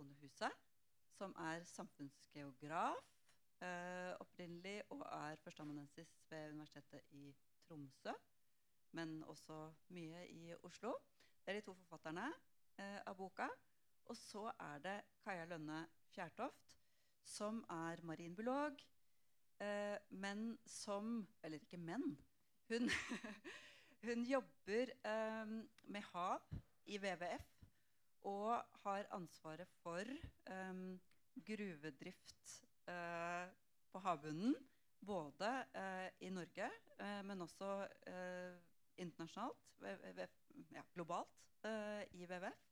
Tone som samfunnsgeograf opprinnelig og førsteamanuensis ved Universitetet i Tromsø, men også mye i Oslo. Det de to forfatterne av boka. Og så det Kaja Lønne Fjærtoft, som marinbiolog, men som, eller ikke men, hun, hun jobber med hav i WWF, og har ansvaret for gruvedrift på havbunnen, både i Norge, men også internasjonalt, globalt i WWF.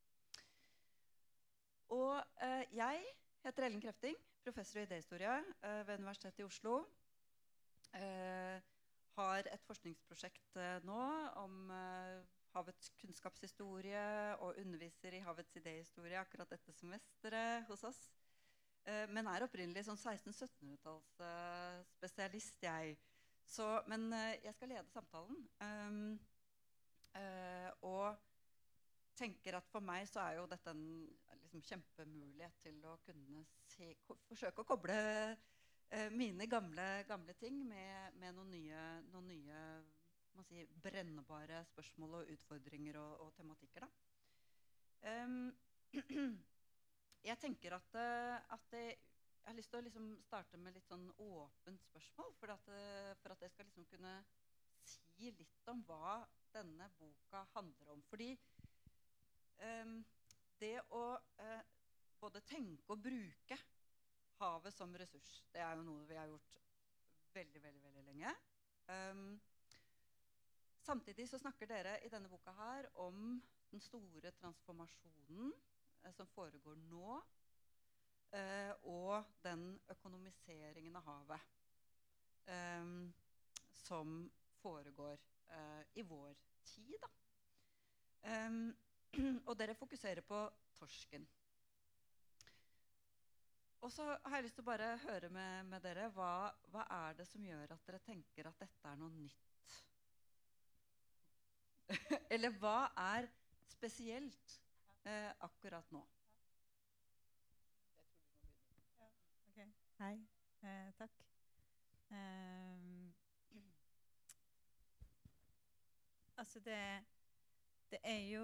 Og jeg heter Ellen Krefting, professor i idéhistorie ved Universitetet i Oslo. Har et forskningsprosjekt nå om havets kunnskapshistorie og underviser i havets idéhistorie akkurat dette semesteret hos oss. Men opprinnelig sånn 1600-1700-talls spesialist jeg. Men jeg skal lede samtalen. Og tenker at for meg så jo dette en liksom kjempemulighet til å kunne forsøke å koble mine gamle ting med noen nye man si, brennbare spørsmål og utfordringer og tematikker. Da. Jeg tenker at jeg har lyst til å liksom starte med litt sånn åpent spørsmål, for at jeg skal liksom kunne si litt om hva denne boka handler om. Fordi det å både tenke og bruke havet som ressurs, det jo noe vi har gjort veldig, veldig, veldig lenge. Samtidig så snakker dere i denne boka her om den store transformasjonen som foregår nå, og den økonomiseringen av havet som foregår i vår tid. Da. Og dere fokuserer på torsken. Og så har jeg lyst til å bare høre med dere, hva det som gjør at dere tenker at dette noe nytt? Eller hva spesielt akkurat nå? Jeg tror du må begynne. Ja, ok. Hei, takk. Altså det jo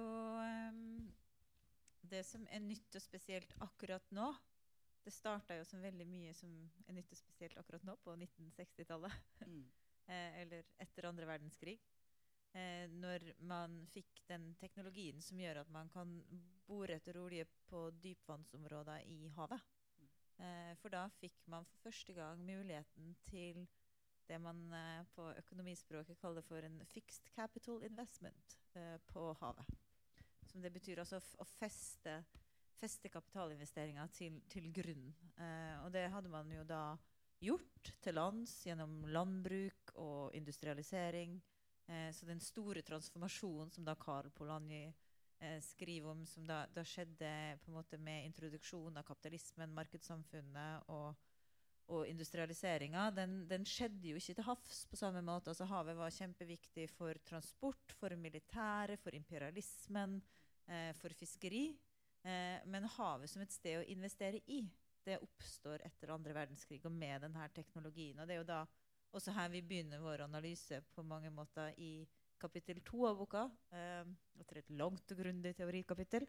det som nytt og spesielt akkurat nå. Det startet jo som veldig mye som nytt og spesielt akkurat nå på 1960-tallet. Eller etter andre verdenskrig. Når man fikk den teknologien som gjør at man kan bore etter olje på dypvannsområder i havet. For da fikk man for første gang muligheten til det man på økonomispråket kaller for en fixed capital investment på havet. Som det betyr altså å feste kapitalinvesteringer til grunn. Og det hadde man jo da gjort til lands gjennom landbruk og industrialisering. Så den store transformasjonen som da Karl Polanyi skriver om, som da skjedde på en måte med introduksjon av kapitalismen, markedssamfunnet og industrialiseringen, den skjedde jo ikke til havs på samme måte. Altså havet var kjempeviktig for transport, for militære, for imperialismen, for fiskeri. Men havet som et sted å investere i, det oppstår etter andre verdenskrig og med denne teknologien. Og det jo da også her vi begynner vår analyse på mange måter i kapittel 2 av boka, etter et langt og grundig teorikapittel.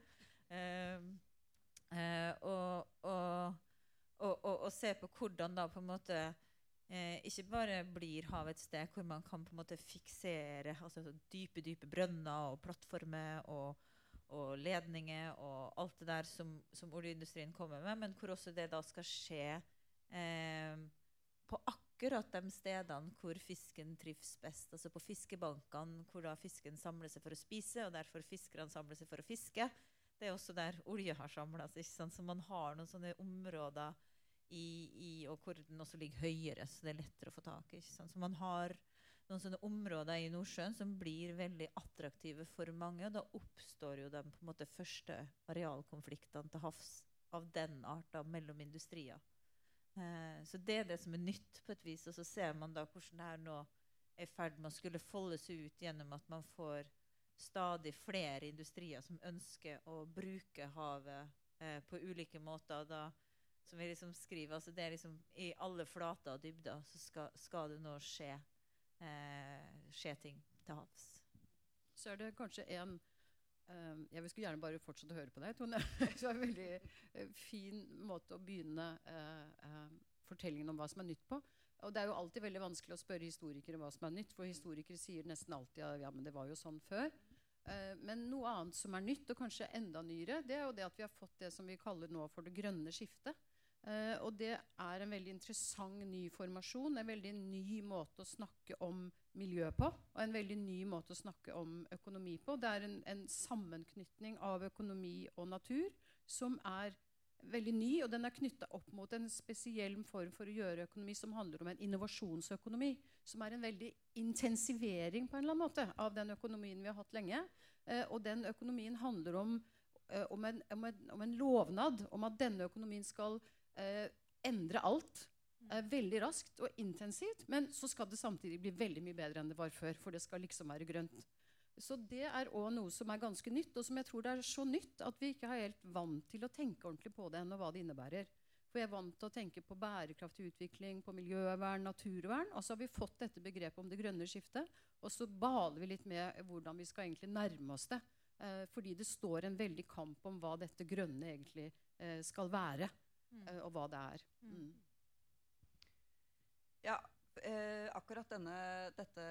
Og se på hvordan da på en måte ikke bare blir havet et sted hvor man kan på en måte fiksere altså dype brønner og plattformer og ledninger og alt det der som oljeindustrien kommer med, men hvor også det da skal skje på akkurat de stedene hvor fisken trives best, altså på fiskebankene hvor da fisken samler seg for å spise, og derfor fiskerne samler seg for å fiske. Det også der olje har samlet seg, ikke sant? Så man har noen sånne områder og hvor den også ligger høyere, så det lettere å få tak i, ikke sant? Så man har noen sånne områder i Nordsjøen som blir veldig attraktive for mange, og da oppstår jo de på en måte første arealkonfliktene til havs av den arten mellom industrier. Så det det som nytt på et vis, og så ser man da hvordan det her nå i ferd med å skulle foldes ut gjennom at man får stadig flere industrier som ønsker å bruke havet på ulike måter. Da, som vi liksom skriver, altså det liksom, i alle flater og dybder så skal det nå skje ting til havs. Så det kanskje jeg skulle gjerne bare fortsette å høre på deg, Tone. Det var en veldig fin måte å begynne fortellingen om hva som nytt på. Og det jo alltid veldig vanskelig å spørre historikere hva som nytt, for historikere sier nesten alltid ja, men det var jo sånn før. Men noe annet som nytt, og kanskje enda nyere, det jo det at vi har fått det som vi kaller nå for det grønne skiftet. Og det en veldig interessant ny formasjon, en veldig ny måte å snakke om miljø på, og en veldig ny måte å snakke om økonomi på. Det en sammenknytning av økonomi og natur som veldig ny, og den knyttet opp mot en spesiell form for å gjøre økonomi som handler om en innovasjonsøkonomi, som en veldig intensivering på en eller annen måte av den økonomien vi har hatt lenge. Og den økonomien handler om en lovnad om at denne økonomien skal endre alt veldig raskt og intensivt, men så skal det samtidig bli veldig mye bedre enn det var før, for det skal liksom være grønt. Så det også noe som ganske nytt, og som jeg tror det så nytt at vi ikke helt vant til å tenke ordentlig på det og hva det innebærer. For jeg vant til å tenke på bærekraftig utvikling, på miljøvern, naturvern, og så har vi fått dette begrepet om det grønne skiftet, og så baler vi litt med hvordan vi skal egentlig nærme oss det, fordi det står en veldig kamp om hva dette grønne egentlig skal være, og hva det Ja, akkurat dette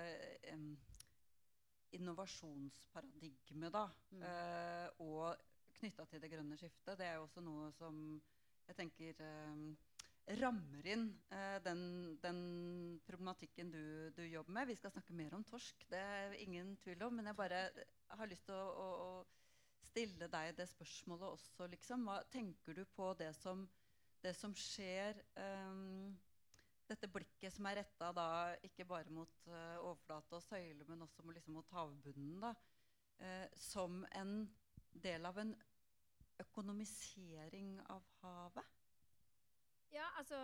innovasjonsparadigme da, og knyttet til det grønne skiftet, det jo også noe som jeg tenker rammer inn den problematikken du jobber med. Vi skal snakke mer om torsk, det ingen tvil om, men jeg bare har lyst til å stille deg det spørsmålet også, liksom. Hva tenker du på det som skjer, dette blikket som rettet da, ikke bare mot overflate og søyle, men også liksom mot havbunnen da, som en del av en økonomisering av havet? Ja, altså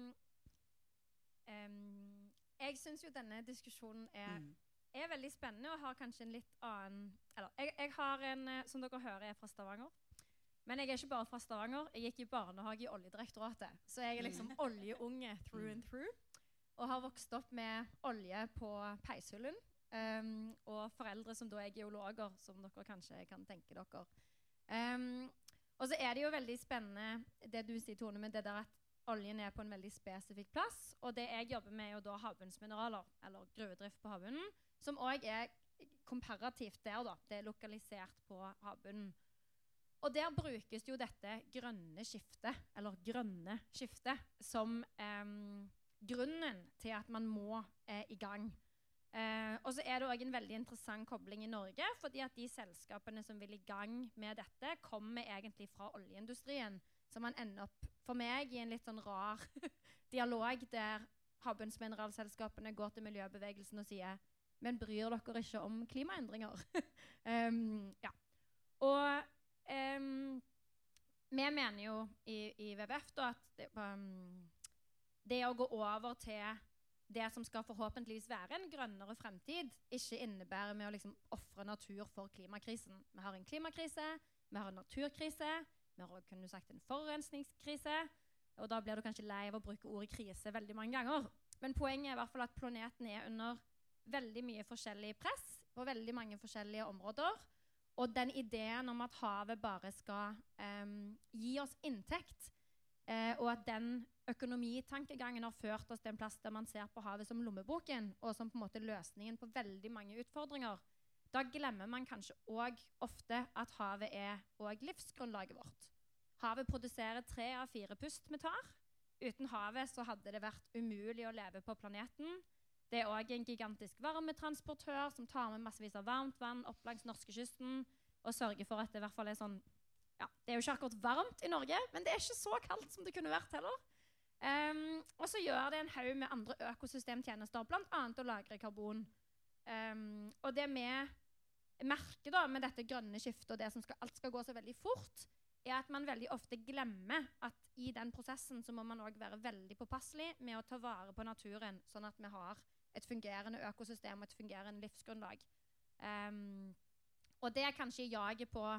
jeg synes jo denne diskusjonen veldig spennende og har kanskje en litt annen, eller jeg har som dere hører, fra Stavanger. Men jeg ikke bare fra Stavanger, jeg gikk i barnehage i Oljedirektoratet. Så jeg liksom oljeunge through and through. Og har vokst opp med olje på peishullen. Og foreldre som da geologer, som dere kanskje kan tenke dere. Og så det jo veldig spennende, det du sier, Tone, med det der at oljen på en veldig spesifikk plass. Og det jeg jobber med jo da havbunnsmineraler, eller gruvedrift på havbunnen, som også komparativt der da. Det lokalisert på havbunnen. Og der brukes jo dette grønne skiftet, eller grønne skiftet, som grunnen til at man må i gang. Og så det også en veldig interessant kobling i Norge, fordi at de selskapene som vil i gang med dette, kommer egentlig fra oljeindustrien, så man ender opp for meg i en litt sånn rar dialog, der havbunnsmineralselskapene går til miljøbevegelsen og sier, men bryr dere ikke om klimaendringer? Ja. Og vi mener jo i WWF da, at det å gå over til det som skal forhåpentligvis være en grønnere fremtid, ikke innebærer med å liksom offre natur for klimakrisen. Vi har en klimakrise, vi har en naturkrise, vi har kunne sagt en forurensningskrise, og da blir du kanskje lei av å bruke ordet krise veldig mange ganger. Men poenget i hvert fall at planeten under veldig mye forskjellig press på veldig mange forskjellige områder, og den ideen om at havet bare skal gi oss inntekt, og at den økonomitankegangen har ført oss til en plass der man ser på havet som lommeboken, og som på en måte løsningen på veldig mange utfordringer, da glemmer man kanskje også ofte at havet også livsgrunnlaget vårt. Havet produserer 3 av 4 pust vi tar. Uten havet så hadde det vært umulig å leve på planeten. Det også en gigantisk varmetransportør som tar med massevis av varmt vann opp langs norskekysten og sørger for at det i hvert fall sånn, ja, det jo ikke akkurat varmt i Norge, men det ikke så kaldt som det kunne vært heller. Og så gjør det en haug med andre økosystemtjenester, blant annet å lagre karbon. Og det vi merker da med dette grønne skiftet, og det som alt skal gå så veldig fort, at man veldig ofte glemmer at i den prosessen så må man også være veldig påpasselig med å ta vare på naturen, sånn at vi har et fungerende økosystem og et fungerende livsgrunnlag. Og det kanskje jaget på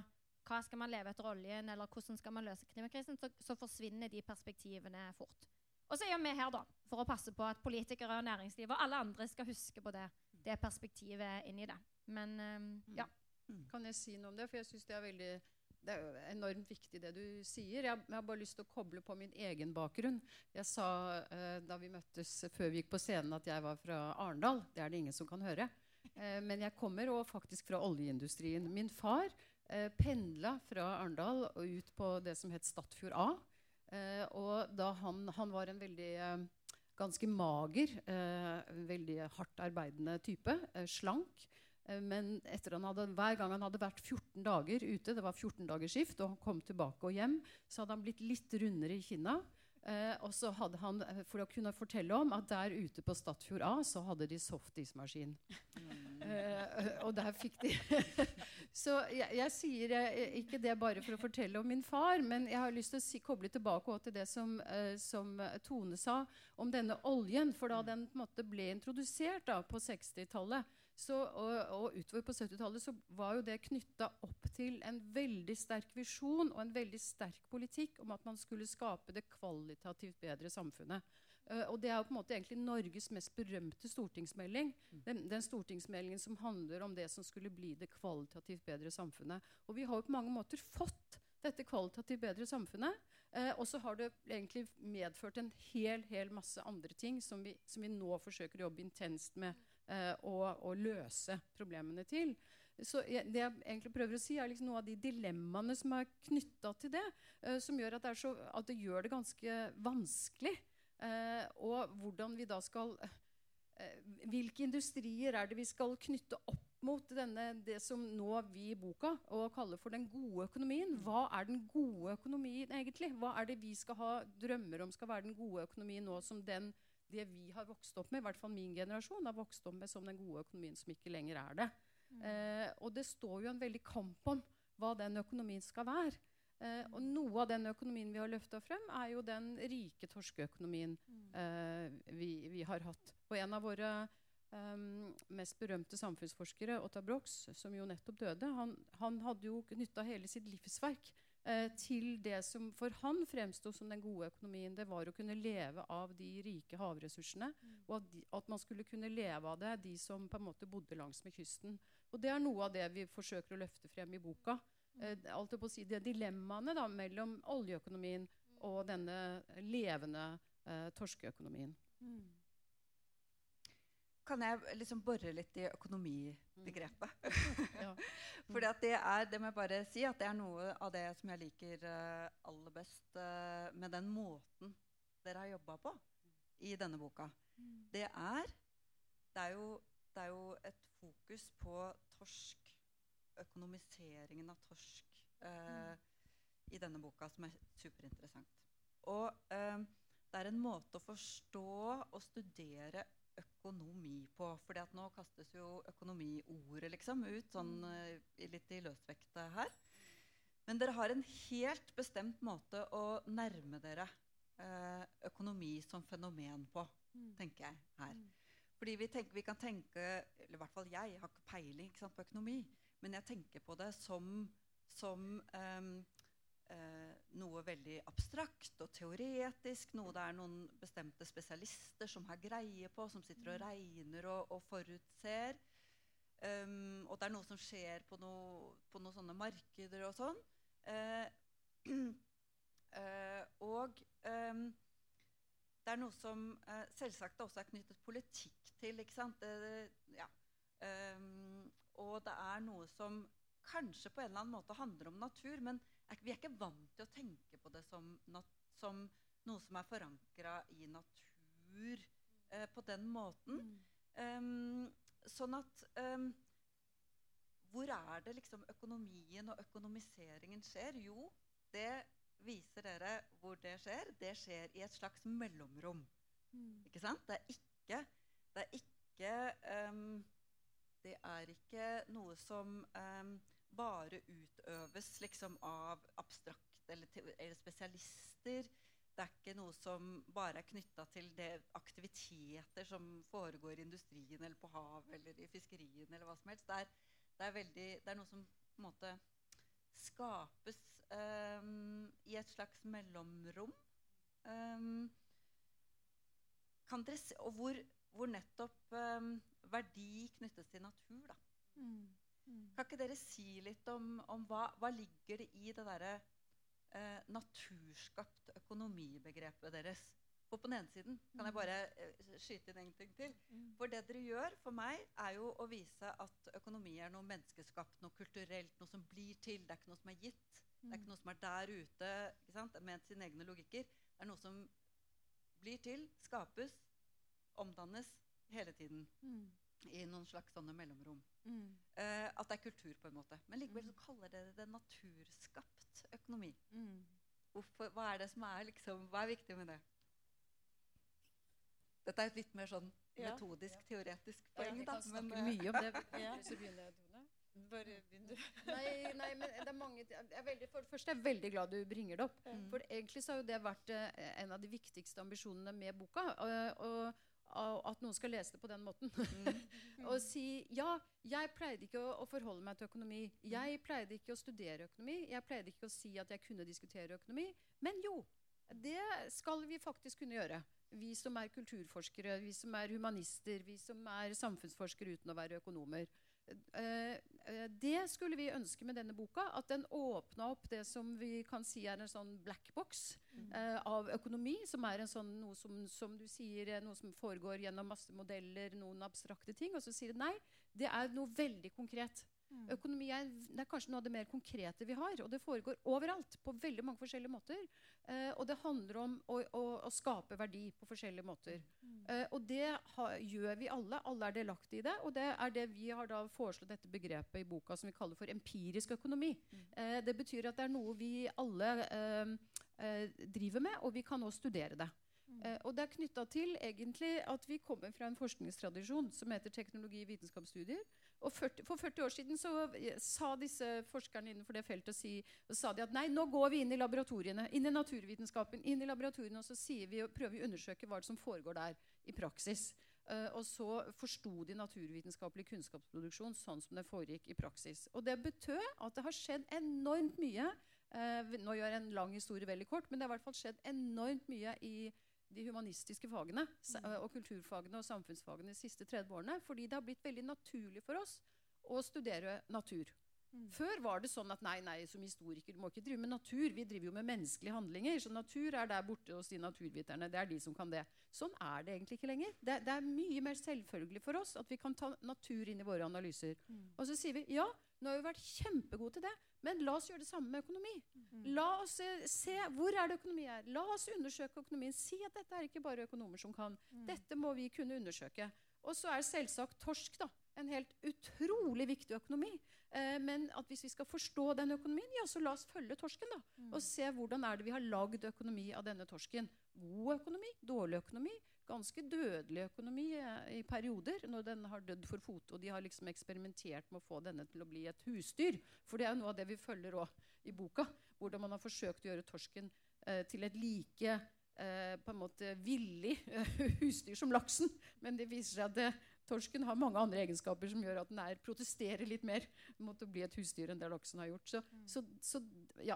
hva skal man leve etter oljen, eller hvordan skal man løse klimakrisen, så forsvinner de perspektivene fort. Og så vi her da, for å passe på at politikere og næringsliv og alle andre skal huske på det perspektivet inn i det. Men ja. Kan jeg si noe om det? For jeg synes det er jo enormt viktig det du sier. Jeg har bare lyst til å koble på min egen bakgrunn. Jeg sa da vi møttes før vi gikk på scenen at jeg var fra Arendal. Det er det ingen som kan høre. Men jeg kommer også faktisk fra oljeindustrien. Min far pendlet fra Arendal og ut på det som het Statfjord A. Og da han var en veldig ganske mager, veldig hardt arbeidende type, slank. Men hver gang han hadde vært 14 dager ute, det var 14 dagers skift, og han kom tilbake og hjem, så hadde han blitt litt rundere i kinna. Og så hadde han, for å kunne fortelle om at der ute på Statfjord A, så hadde de softismaskin. Og der fikk de... Så jeg sier ikke det bare for å fortelle om min far, men jeg har lyst til å koble tilbake til det som Tone sa om denne oljen, for da den på en måte ble introdusert da, på 60-tallet, og utover på 70-tallet så var jo det knyttet opp til en veldig sterk visjon og en veldig sterk politikk om at man skulle skape det kvalitativt bedre samfunnet. Og det er jo på en måte egentlig Norges mest berømte stortingsmelding. Den stortingsmeldingen som handler om det som skulle bli det kvalitativt bedre samfunnet. Og vi har jo på mange måter fått dette kvalitativt bedre samfunnet. Og så har det egentlig medført en hel masse andre ting som vi nå forsøker å jobbe intenst med å løse problemene til. Så det jeg egentlig prøver å si er liksom noe av de dilemmaene som er knyttet til det, som gjør at det gjør det ganske vanskelig. Og hvordan vi da skal hvilke industrier er det vi skal knytte opp mot det som nå vi i boka og kaller for den gode økonomien. Hva er den gode økonomien egentlig? Hva er det vi skal ha drømmer om skal være den gode økonomien nå som det vi har vokst opp med, i hvert fall min generasjon har vokst opp med som den gode økonomien som ikke lenger er det. Og det står jo en veldig kamp om hva den økonomien skal være. Og noe av den økonomien vi har løftet frem er jo den rike torskeøkonomien vi har hatt. Og en av våre mest berømte samfunnsforskere, Otto Brox, som jo nettopp døde, han hadde jo knyttet hele sitt livsverk til det som for han fremstod som den gode økonomien. Det var å kunne leve av de rike havressursene, og at man skulle kunne leve av det, de som på en måte bodde langs med kysten. Og det er noe av det vi forsøker å løfte frem i boka. Alt på å si, det dilemmaene da, mellom oljeøkonomien og denne levende torskeøkonomien. Kan jeg liksom borre litt i økonomibegrepet? Ja. Fordi at det må jeg bare si, at det er noe av det som jeg liker aller best med den måten dere har jobbet på i denne boka. Det er jo et fokus på torsk, økonomiseringen av torsk i denne boka som er superinteressant. Og det er en måte å forstå og studere økonomi på, fordi at nå kastes jo økonomiordet liksom ut sånn litt i løsvekte her. Men dere har en helt bestemt måte å nærme dere økonomi som fenomen på, tenker jeg her. Fordi vi kan tenke, eller i hvert fall jeg har ikke peiling, ikke sant, på økonomi, men jeg tenker på det som noe veldig abstrakt og teoretisk, noe det er noen bestemte spesialister som har greie på, som sitter og regner og forutser. Og det er noe som skjer på noen sånne markeder og sånn. Og det er noe som selvsagt også er knyttet politikk til, ikke sant? Og det er noe som kanskje på en eller annen måte handler om natur, men vi er ikke vant til å tenke på det som noe som er forankret i natur på den måten. Sånn at hvor er det liksom økonomien og økonomiseringen skjer? Jo, det viser dere hvor det skjer. Det skjer i et slags mellomrom. Ikke sant? Det er ikke noe som bare utøves liksom av abstrakt eller spesialister. Det er ikke noe som bare er knyttet til aktiviteter som foregår i industrien eller på hav eller i fiskerien eller hva som helst. Det er noe som på en måte skapes i et slags mellomrom. Kan dere se, og hvor nettopp verdi knyttes til natur, da. Kan ikke dere si litt om hva ligger det i det derre naturskapt økonomibegrepet deres? For på den ene siden kan jeg bare skyte inn en ting til. For det dere gjør for meg jo å vise at økonomi noe menneskeskapt, noe kulturelt, noe som blir til. Det ikke noe som gitt. Det ikke noe som der ute, ikke sant? Med sine egne logikker. Det noe som blir til, skapes, omdannes hele tiden. I noen slags sånne mellomrom. At det kultur på en måte. Men likevel så kaller dere det naturskapt økonomi. Hva det som liksom, hva viktig med det? Dette et litt mer sånn metodisk, teoretisk poeng, da. Vi kan snakke mye om det. Så begynner jeg, Tone. Bare begynn du. Nei, men det mange... For det første jeg veldig glad du bringer det opp. For egentlig så har jo det vært en av de viktigste ambisjonene med boka. Og at noen skal lese det på den måten. Og si, ja, jeg pleide ikke å forholde meg til økonomi. Jeg pleide ikke å studere økonomi. Jeg pleide ikke å si at jeg kunne diskutere økonomi. Men jo, det skal vi faktisk kunne gjøre. Vi som kulturforskere, vi som humanister, vi som samfunnsforskere uten å være økonomer. Det skulle vi ønske med denne boka, at den åpnet opp det som vi kan si en sånn black box av økonomi, som en sånn, noe som du sier, noe som foregår gjennom masse modeller, noen abstrakte ting, og så sier det nei, det noe veldig konkret. Økonomi det kanskje noe av det mer konkrete vi har, og det foregår overalt, på veldig mange forskjellige måter. Og det handler om å skape verdi på forskjellige måter. Og det gjør vi alle delaktige i det, og det det vi har da foreslått dette begrepet i boka som vi kaller for empirisk økonomi. Det betyr at det noe vi alle driver med, og vi kan også studere det. Og det knyttet til egentlig at vi kommer fra en forskningstradisjon som heter teknologi- og vitenskapsstudier. Og for 40 år siden så sa disse forskerne innenfor det feltet sa de at nei, nå går vi inn i laboratoriene, inn i naturvitenskapen, inn i laboratoriene, og så prøver vi å undersøke hva som foregår der i praksis. Og så forstod de naturvitenskapelig kunnskapsproduksjon sånn som det foregikk i praksis. Og det betød at det har skjedd enormt mye. Nå gjør jeg en lang historie veldig kort, men det har i hvert fall skjedd enormt mye i de humanistiske fagene og kulturfagene og samfunnsfagene de siste 30 årene, fordi det har blitt veldig naturlig for oss å studere natur. Før var det sånn at nei, som historiker, du må ikke drive med natur, vi driver jo med menneskelige handlinger, så natur der borte hos de naturviterne, det de som kan det. Sånn det egentlig ikke lenger. Det mye mer selvfølgelig for oss at vi kan ta natur inn i våre analyser. Og så sier vi, ja, nå har vi vært kjempegode til det, men la oss gjøre det samme med økonomi. La oss se, hvor det økonomi La oss undersøke økonomien. Si at dette ikke bare økonomer som kan. Dette må vi kunne undersøke. Og så selvsagt torsk da, en helt utrolig viktig økonomi. Men at hvis vi skal forstå den økonomien, ja, så la oss følge torsken da. Og se hvordan det vi har laget økonomi av denne torsken. God økonomi, dårlig økonomi, ganske dødelig økonomi i perioder, når den har dødd for fot, og de har liksom eksperimentert med å få denne til å bli et husdyr. For det noe av det vi følger også i boka, hvordan man har forsøkt å gjøre torsken til et like på en måte villig husdyr som laksen. Men det viser seg at torsken har mange andre egenskaper som gjør at den protesterer litt mer mot å bli et husdyr enn det laksen har gjort. Så ja,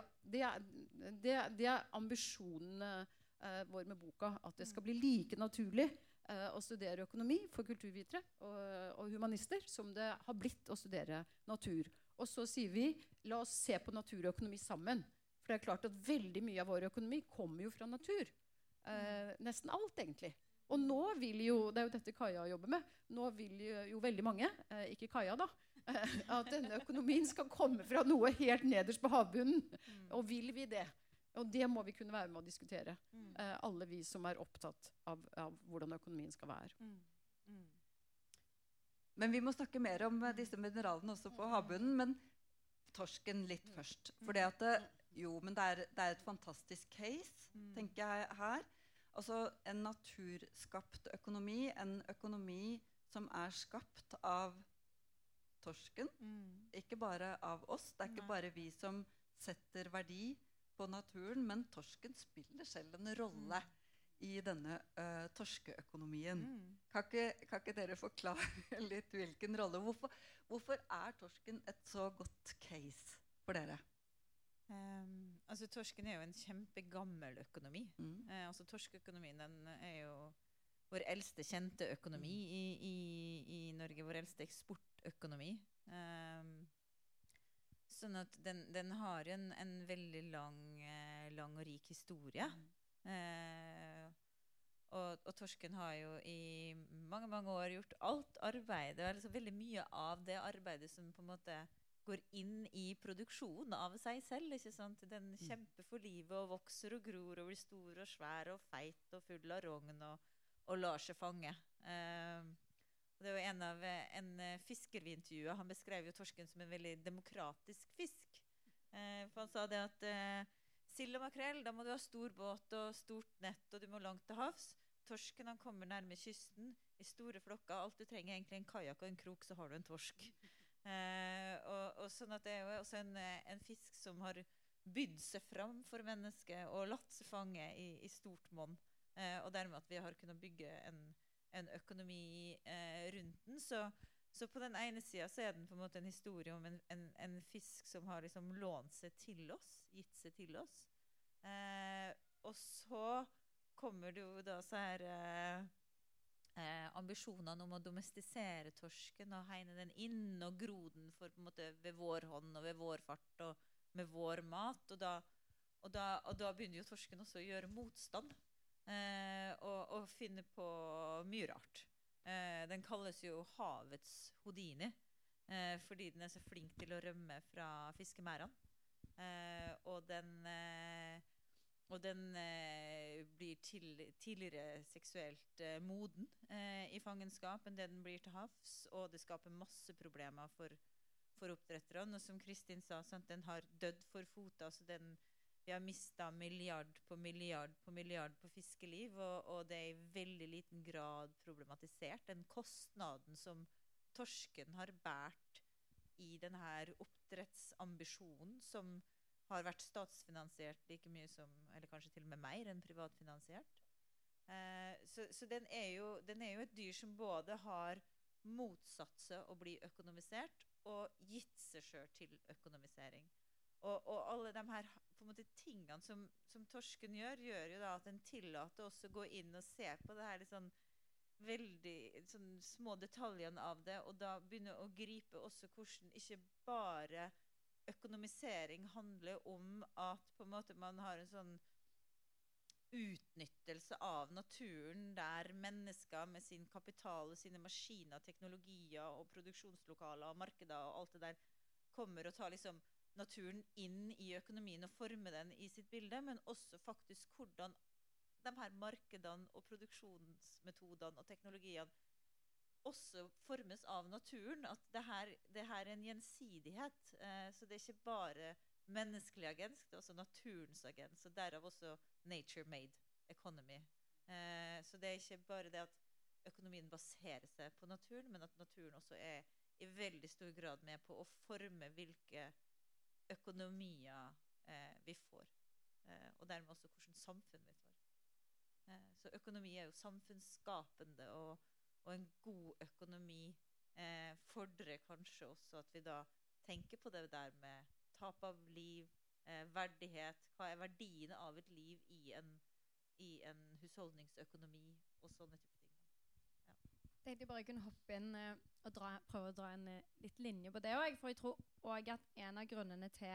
det ambisjonene vår med boka, at det skal bli like naturlig å studere økonomi for kulturvitere og humanister som det har blitt å studere natur. Og så sier vi, la oss se på natur og økonomi sammen. For det klart at veldig mye av vår økonomi kommer jo fra natur. Nesten alt egentlig. Og nå vil jo, det jo dette Kaja jobber med, nå vil jo veldig mange, ikke Kaja da, at denne økonomien skal komme fra noe helt nederst på havbunnen. Og vil vi det? Og det må vi kunne være med å diskutere. Alle vi som opptatt av hvordan økonomien skal være. Men vi må snakke mer om disse mineralene også på havbunnen, men torsken litt først. For det et fantastisk case, tenker jeg her. Altså en naturskapt økonomi, en økonomi som skapt av torsken, ikke bare av oss. Det ikke bare vi som setter verdi på naturen, men torsken spiller selv en rolle i denne torskeøkonomien. Kan ikke dere forklare litt hvilken rolle? Hvorfor torsken et så godt case for dere? Altså torsken jo en kjempegammel økonomi. Altså torskeøkonomien, den jo vår eldste kjente økonomi i Norge, vår eldste eksportøkonomi. Sånn at den har en veldig lang og rik historie. Og torsken har jo i mange år gjort alt arbeidet, altså veldig mye av det arbeidet som på en måte går inn i produksjonen av seg selv, ikke sant? Den kjemper for livet og vokser og gror og blir stor og svær og feit og full av rogn og lar seg fange. Det var en fisker vi intervjuet, han beskrev jo torsken som en veldig demokratisk fisk. For han sa det at sild og makrell, da må du ha stor båt og stort nett, og du må langt til havs. Torsken, han kommer nærme kysten i store flokker. Alt du trenger egentlig en kajak og en krok, så har du en torsk. Og sånn at det jo også en fisk som har bydd seg fram for mennesket og latt seg fange i stort monn. Og dermed at vi har kunnet bygge en økonomi rundt den. Så på den ene siden så den på en måte en historie om en fisk som har liksom lånt seg til oss, gitt seg til oss. Og så kommer det jo da så her ambisjonene om å domestisere torsken og hegne den inn og gro den for på en måte ved vår hånd og ved vår fart og med vår mat. Og da begynner jo torsken også å gjøre motstand og finne på mye rart. Den kalles jo havets Houdini fordi den så flink til å rømme fra fiskemærene. Og den blir tidligere seksuelt moden i fangenskap enn det den blir til havs, og det skaper masse problemer for oppdretterne. Og som Kristin sa, sant, den har dødd for fota, så vi har mistet milliard på milliard på fiskeliv, og det i veldig liten grad problematisert. Den kostnaden som torsken har bært i denne oppdrettsambisjonen, som har vært statsfinansiert like mye som, eller kanskje til og med mer enn privatfinansiert. Så den jo et dyr som både har motsatt seg å bli økonomisert og gitt seg selv til økonomisering. Og alle de her på en måte tingene som torsken gjør jo da at den tillater oss å gå inn og se på det her litt sånn veldig sånn små detaljene av det, og da begynne å gripe også hvordan ikke bare økonomisering handler om at på en måte man har en sånn utnyttelse av naturen der mennesker med sin kapital og sine maskiner, teknologier og produksjonslokaler og markeder og alt det der kommer og tar liksom naturen inn i økonomien og former den i sitt bilde, men også faktisk hvordan de her markedene og produksjonsmetodene og teknologiene også formes av naturen, at det her en gjensidighet, så det ikke bare menneskelig agens, det også naturens agens, og derav også nature-made economy. Så det ikke bare det at økonomien baserer seg på naturen, men at naturen også i veldig stor grad med på å forme hvilke økonomier vi får, og dermed også hvilken samfunn vi får. Så økonomi jo samfunnsskapende, og en god økonomi fordrer kanskje også at vi da tenker på det der med tap av liv, verdighet, hva verdien av et liv i en husholdningsøkonomi og sånne type ting. Ja. Jeg tenkte bare jeg kunne hoppe inn og prøve å dra en litt linje på det også, for jeg tror også at en av grunnene til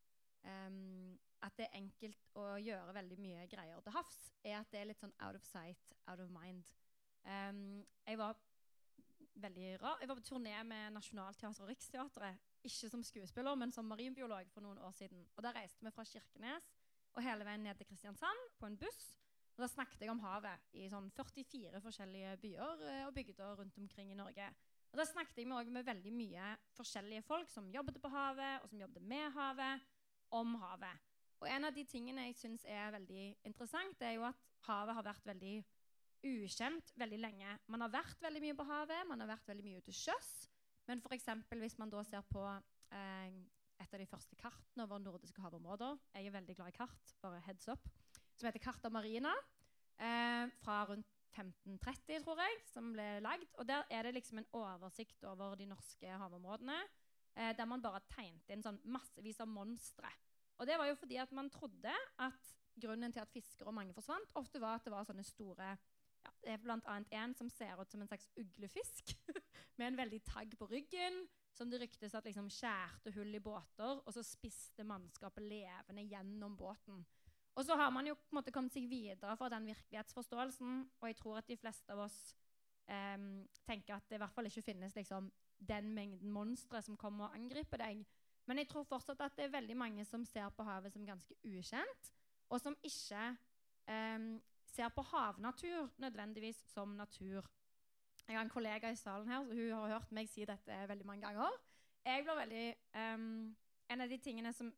at det enkelt å gjøre veldig mye greier til havs, at det litt sånn out of sight, out of mind. Jeg var på turné med Nationaltheatret og Riksteatret, ikke som skuespiller, men som marinbiolog for noen år siden. Og da reiste vi fra Kirkenes og hele veien ned til Kristiansand på en buss. Og da snakket jeg om havet i sånn 44 forskjellige byer og bygder rundt omkring i Norge. Og da snakket jeg med veldig mye forskjellige folk som jobbet på havet, og som jobbet med havet, om havet. Og en av de tingene jeg synes veldig interessant, jo at havet har vært veldig ukjent veldig lenge. Man har vært veldig mye på havet, man har vært veldig mye ute til sjøs, men for eksempel hvis man da ser på et av de første kartene over nordiske havområder, jeg veldig glad i kart, bare heads up, som heter Carta Marina, fra rundt 1530, tror jeg, som ble lagd, og der det liksom en oversikt over de norske havområdene, der man bare tegnet inn sånn massevis av monstre. Og det var jo fordi at man trodde at grunnen til at fisker og mange forsvant, ofte var at det var sånne store, ja, det er blant annet en som ser ut som en slags uglefisk, med en veldig tagg på ryggen, som det ryktes at liksom skjærte hull i båter, og så spiste mannskapet levende gjennom båten. Og så har man jo på en måte kommet seg videre fra den virkelighetsforståelsen, og jeg tror at de fleste av oss tenker at det i hvert fall ikke finnes liksom, den mengden monstre som kommer og angriper deg. Men jeg tror fortsatt at det er veldig mange som ser på havet som ganske ukjent, og som ikke ser på havnatur nødvendigvis som natur. Jeg har en kollega i salen her, så hun har hørt meg si dette veldig mange ganger. Jeg blir veldig... en av de tingene som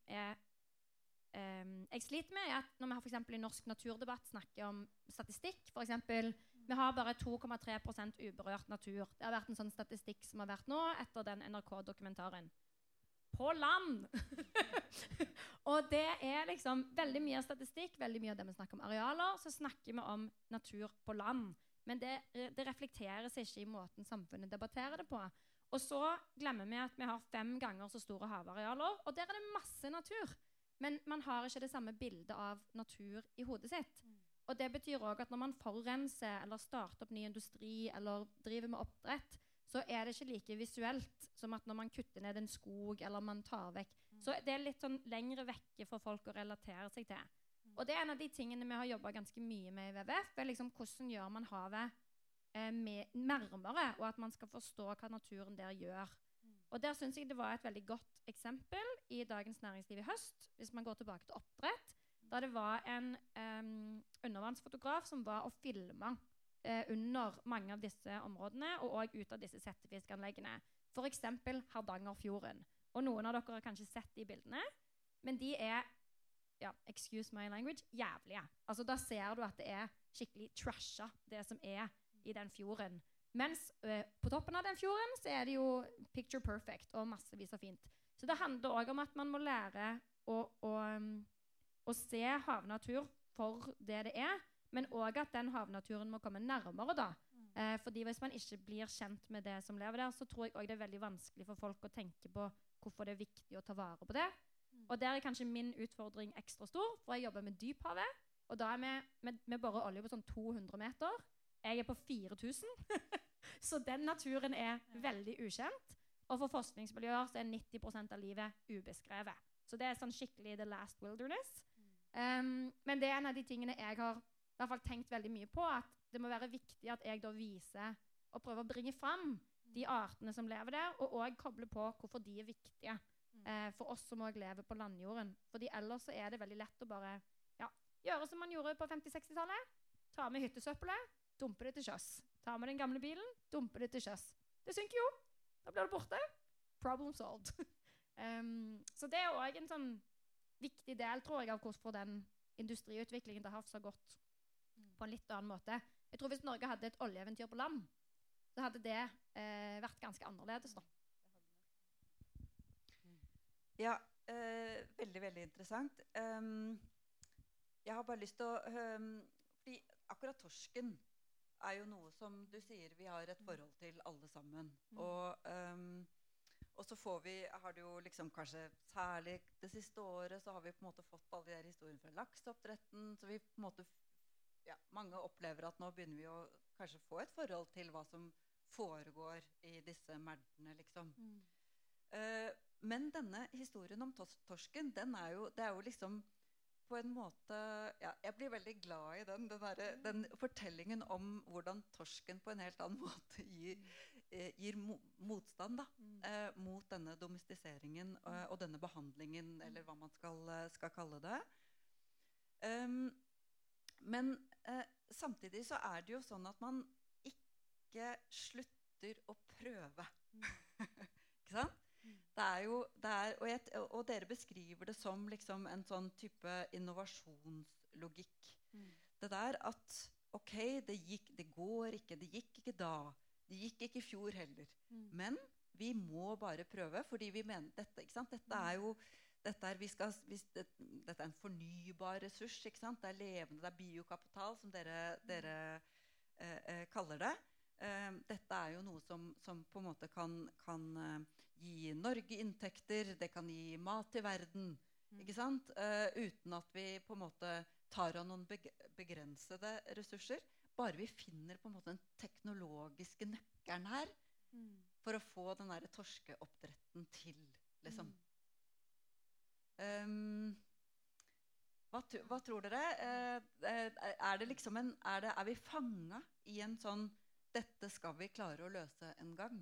jeg sliter med, er at når vi har for eksempel i norsk naturdebatt snakker om statistikk, for eksempel, vi har bare 2,3% uberørt natur. Det har vært en sånn statistikk som har vært nå etter den NRK-dokumentaren. På land! Og det er liksom veldig mye statistikk, veldig mye av det vi snakker om arealer, så snakker vi om natur på land. Men det reflekteres ikke i måten samfunnet debatterer det på. Og så glemmer vi at vi har 5 ganger så store havarealer, og der er det masse natur. Men man har ikke det samme bildet av natur i hodet sitt. Og det betyr også at når man forurenser, eller starter opp ny industri, eller driver med oppdrett, så er det ikke like visuelt som at når man kutter ned en skog, eller man tar vekk. Så det er litt sånn lengre vekke for folk å relatere seg til. Og det er en av de tingene vi har jobbet ganske mye med i WWF, er liksom hvordan gjør man havet nærmere, og at man skal forstå hva naturen der gjør. Og der synes jeg det var et veldig godt eksempel i Dagens Næringsliv i høst, hvis man går tilbake til oppdrett, da det var en undervannsfotograf som var og filmet under mange av disse områdene, og også ut av disse settefiskanleggene. For eksempel Hardangerfjorden. Og noen av dere har kanskje sett de bildene, men de er, ja, excuse my language, jævlige. Altså da ser du at det er skikkelig trasha, det som er i den fjorden. Mens på toppen av den fjorden så er det jo picture perfect og massevis av fint. Så det handler også om at man må lære å se havnatur for det det er, men også at den havnaturen må komme nærmere da. Fordi hvis man ikke blir kjent med det som lever der, så tror jeg også det er veldig vanskelig for folk å tenke på hvorfor det er viktig å ta vare på det. Og der er kanskje min utfordring ekstra stor, for jeg jobber med dyphavet, og da er vi bare olje på sånn 200 meter. Jeg er på 4000, så den naturen er veldig ukjent. Og for forskningsmiljøer så er 90% av livet ubeskrevet. Så det er sånn skikkelig the last wilderness. Men det er en av de tingene jeg har i hvert fall tenkt veldig mye på, at det må være viktig at jeg da viser og prøver å bringe fram de artene som lever der, og også koble på hvorfor de er viktige for oss som også lever på landjorden. Fordi ellers så er det veldig lett å bare gjøre som man gjorde på 50-60-tallet. Ta med hyttesøppelet, dumpe det til sjøs. Ta med den gamle bilen, dumpe det til sjøs. Det synker jo. Da blir det borte. Problem solved. Så det er også en sånn viktig del, tror jeg, av hvorfor den industriutviklingen til havs har gått på en litt annen måte. Jeg tror hvis Norge hadde et oljeeventyr på land, så hadde det vært ganske annerledes da. Ja, veldig, veldig interessant. Jeg har bare lyst til å... fordi akkurat torsken er jo noe som du sier vi har et forhold til alle sammen. Og så har det jo liksom kanskje særlig det siste året så har vi på en måte fått alle de her historiene fra lakseoppdretten, så vi på en måte, mange opplever at nå begynner vi å kanskje få et forhold til hva som foregår i disse merdene, liksom. Men denne historien om torsken, det er jo liksom på en måte, jeg blir veldig glad i den fortellingen om hvordan torsken på en helt annen måte gir motstand da, mot denne domestiseringen og denne behandlingen, eller hva man skal kalle det. Men samtidig så er det jo sånn at man ikke slutter å prøve. Ikke sant? Og dere beskriver det som liksom en sånn type innovasjonslogikk. Det der at, ok, det gikk ikke da, det gikk ikke i fjor heller. Men vi må bare prøve, fordi vi mener dette, ikke sant? Dette er en fornybar ressurs, ikke sant? Det er levende, det er biokapital, som dere kaller det. Dette er jo noe som på en måte kan gi Norge inntekter, det kan gi mat til verden, ikke sant? Uten at vi på en måte tar av noen begrensede ressurser. Bare vi finner på en måte den teknologiske nøkkelen her for å få den der torskeoppdretten til, liksom. Hva tror dere? Er det liksom er vi fanget i en sånn dette skal vi klare å løse en gang?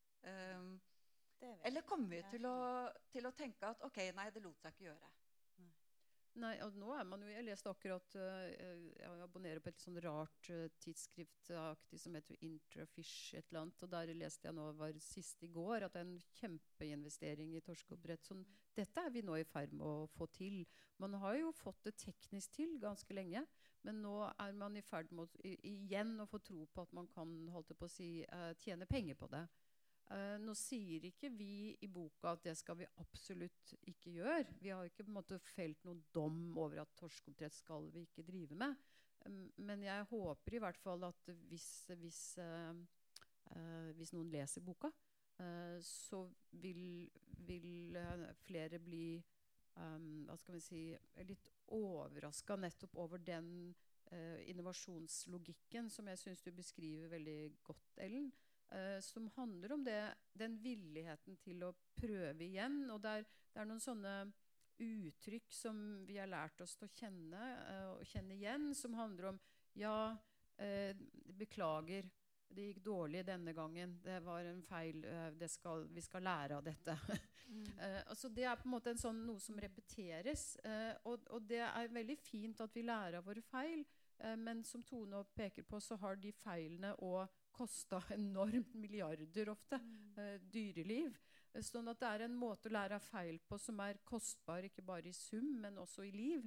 Eller kommer vi til å tenke at ok, nei, det lot seg ikke gjøre? Nei, og nå man jo, jeg leste akkurat, jeg abonnerer på et sånn rart tidsskrift-aktig som heter Intrafish et eller annet, og der leste jeg nå, var sist i går, at det en kjempeinvestering i torskeoppdrett. Så dette vi nå i ferd med å få til. Man har jo fått det teknisk til ganske lenge, men nå man i ferd med igjen å få tro på at man kan, holdt jeg på å si, tjene penger på det. Nå sier ikke vi i boka at det skal vi absolutt ikke gjøre. Vi har ikke på en måte felt noen dom over at torskeoppdrett skal vi ikke drive med. Men jeg håper i hvert fall at hvis noen leser boka, så vil flere bli hva skal vi si, litt overrasket nettopp over den innovasjonslogikken som jeg synes du beskriver veldig godt, Ellen. Som handler om den villigheten til å prøve igjen, og det er noen sånne uttrykk som vi har lært oss til å kjenne igjen, som handler om beklager, det gikk dårlig denne gangen, det var en feil, vi skal lære av dette. Altså det på en måte noe som repeteres, og det veldig fint at vi lærer av våre feil, men som Tone peker på, så har de feilene og kostet enormt milliarder ofte, dyreliv. Sånn at det en måte å lære av feil på som kostbar, ikke bare i sum, men også i liv.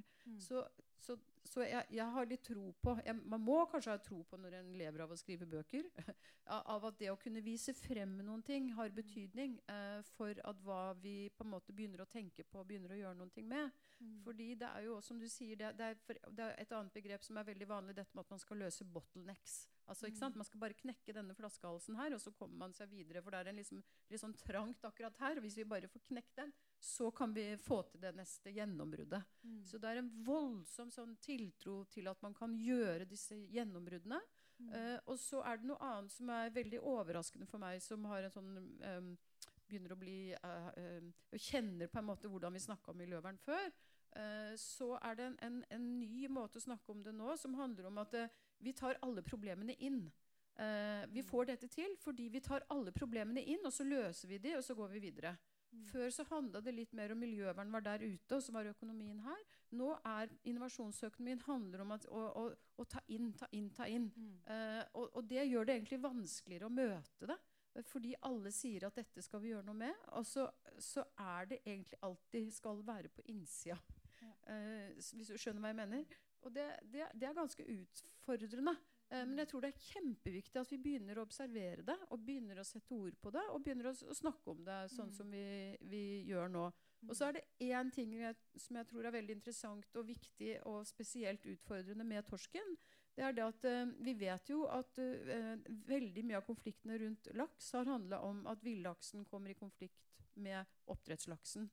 Så jeg har litt tro på, man må kanskje ha tro på når en lever av å skrive bøker, av at det å kunne vise frem noen ting har betydning for at hva vi på en måte begynner å tenke på, begynner å gjøre noen ting med. Fordi det jo også, som du sier, det et annet begrep som veldig vanlig, dette med at man skal løse bottlenecks. Altså, ikke sant? Man skal bare knekke denne flaskehalsen her, og så kommer man seg videre, for det en litt sånn trangt akkurat her, og hvis vi bare får knekt den, så kan vi få til det neste gjennombruddet. Så det en voldsom sånn tiltro til at man kan gjøre disse gjennombruddene. Og så det noe annet som veldig overraskende for meg, som har en sånn, begynner å bli, kjenner på en måte hvordan vi snakket om miljøvern før, så det en ny måte å snakke om det nå, som handler om at vi tar alle problemene inn. Vi får dette til fordi vi tar alle problemene inn, og så løser vi de, og så går vi videre. Før så handlet det litt mer om miljøvern var der ute, og så var økonomien her. Nå innovasjonsøkonomien handler om å ta inn. Og det gjør det egentlig vanskeligere å møte det, fordi alle sier at dette skal vi gjøre noe med, og så det egentlig alltid skal være på innsida. Hvis du skjønner hva jeg mener. Og det ganske utfordrende. Men jeg tror det kjempeviktig at vi begynner å observere det, og begynner å sette ord på det, og begynner å snakke om det sånn som vi gjør nå. Og så det en ting som jeg tror veldig interessant og viktig, og spesielt utfordrende med torsken, det det at vi vet jo at veldig mye av konfliktene rundt laks har handlet om at villaksen kommer i konflikt med oppdrettslaksen.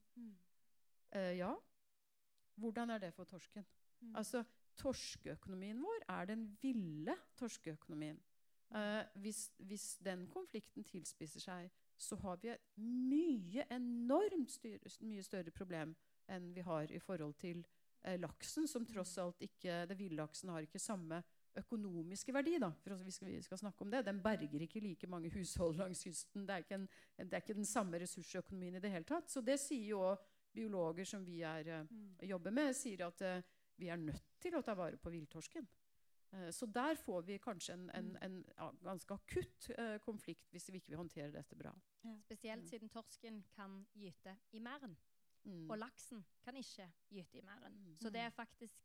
Ja, hvordan det for torsken? Altså, torskeøkonomien vår den ville torskeøkonomien. Hvis den konflikten tilspisser seg, så har vi enormt mye større problem enn vi har i forhold til laksen, som tross alt ikke, villaksen har ikke samme økonomiske verdi, da, for hvis vi skal snakke om det. Den berger ikke like mange hushold langs kysten. Det ikke den samme ressursøkonomien i det hele tatt. Så det sier jo biologer som vi jobber med, sier at vi nødt til å ta vare på villtorsken. Så der får vi kanskje en ganske akutt konflikt hvis vi ikke vil håndtere dette bra. Ja. Spesielt siden torsken kan gyte i meren, og laksen kan ikke gyte i meren. Så det faktisk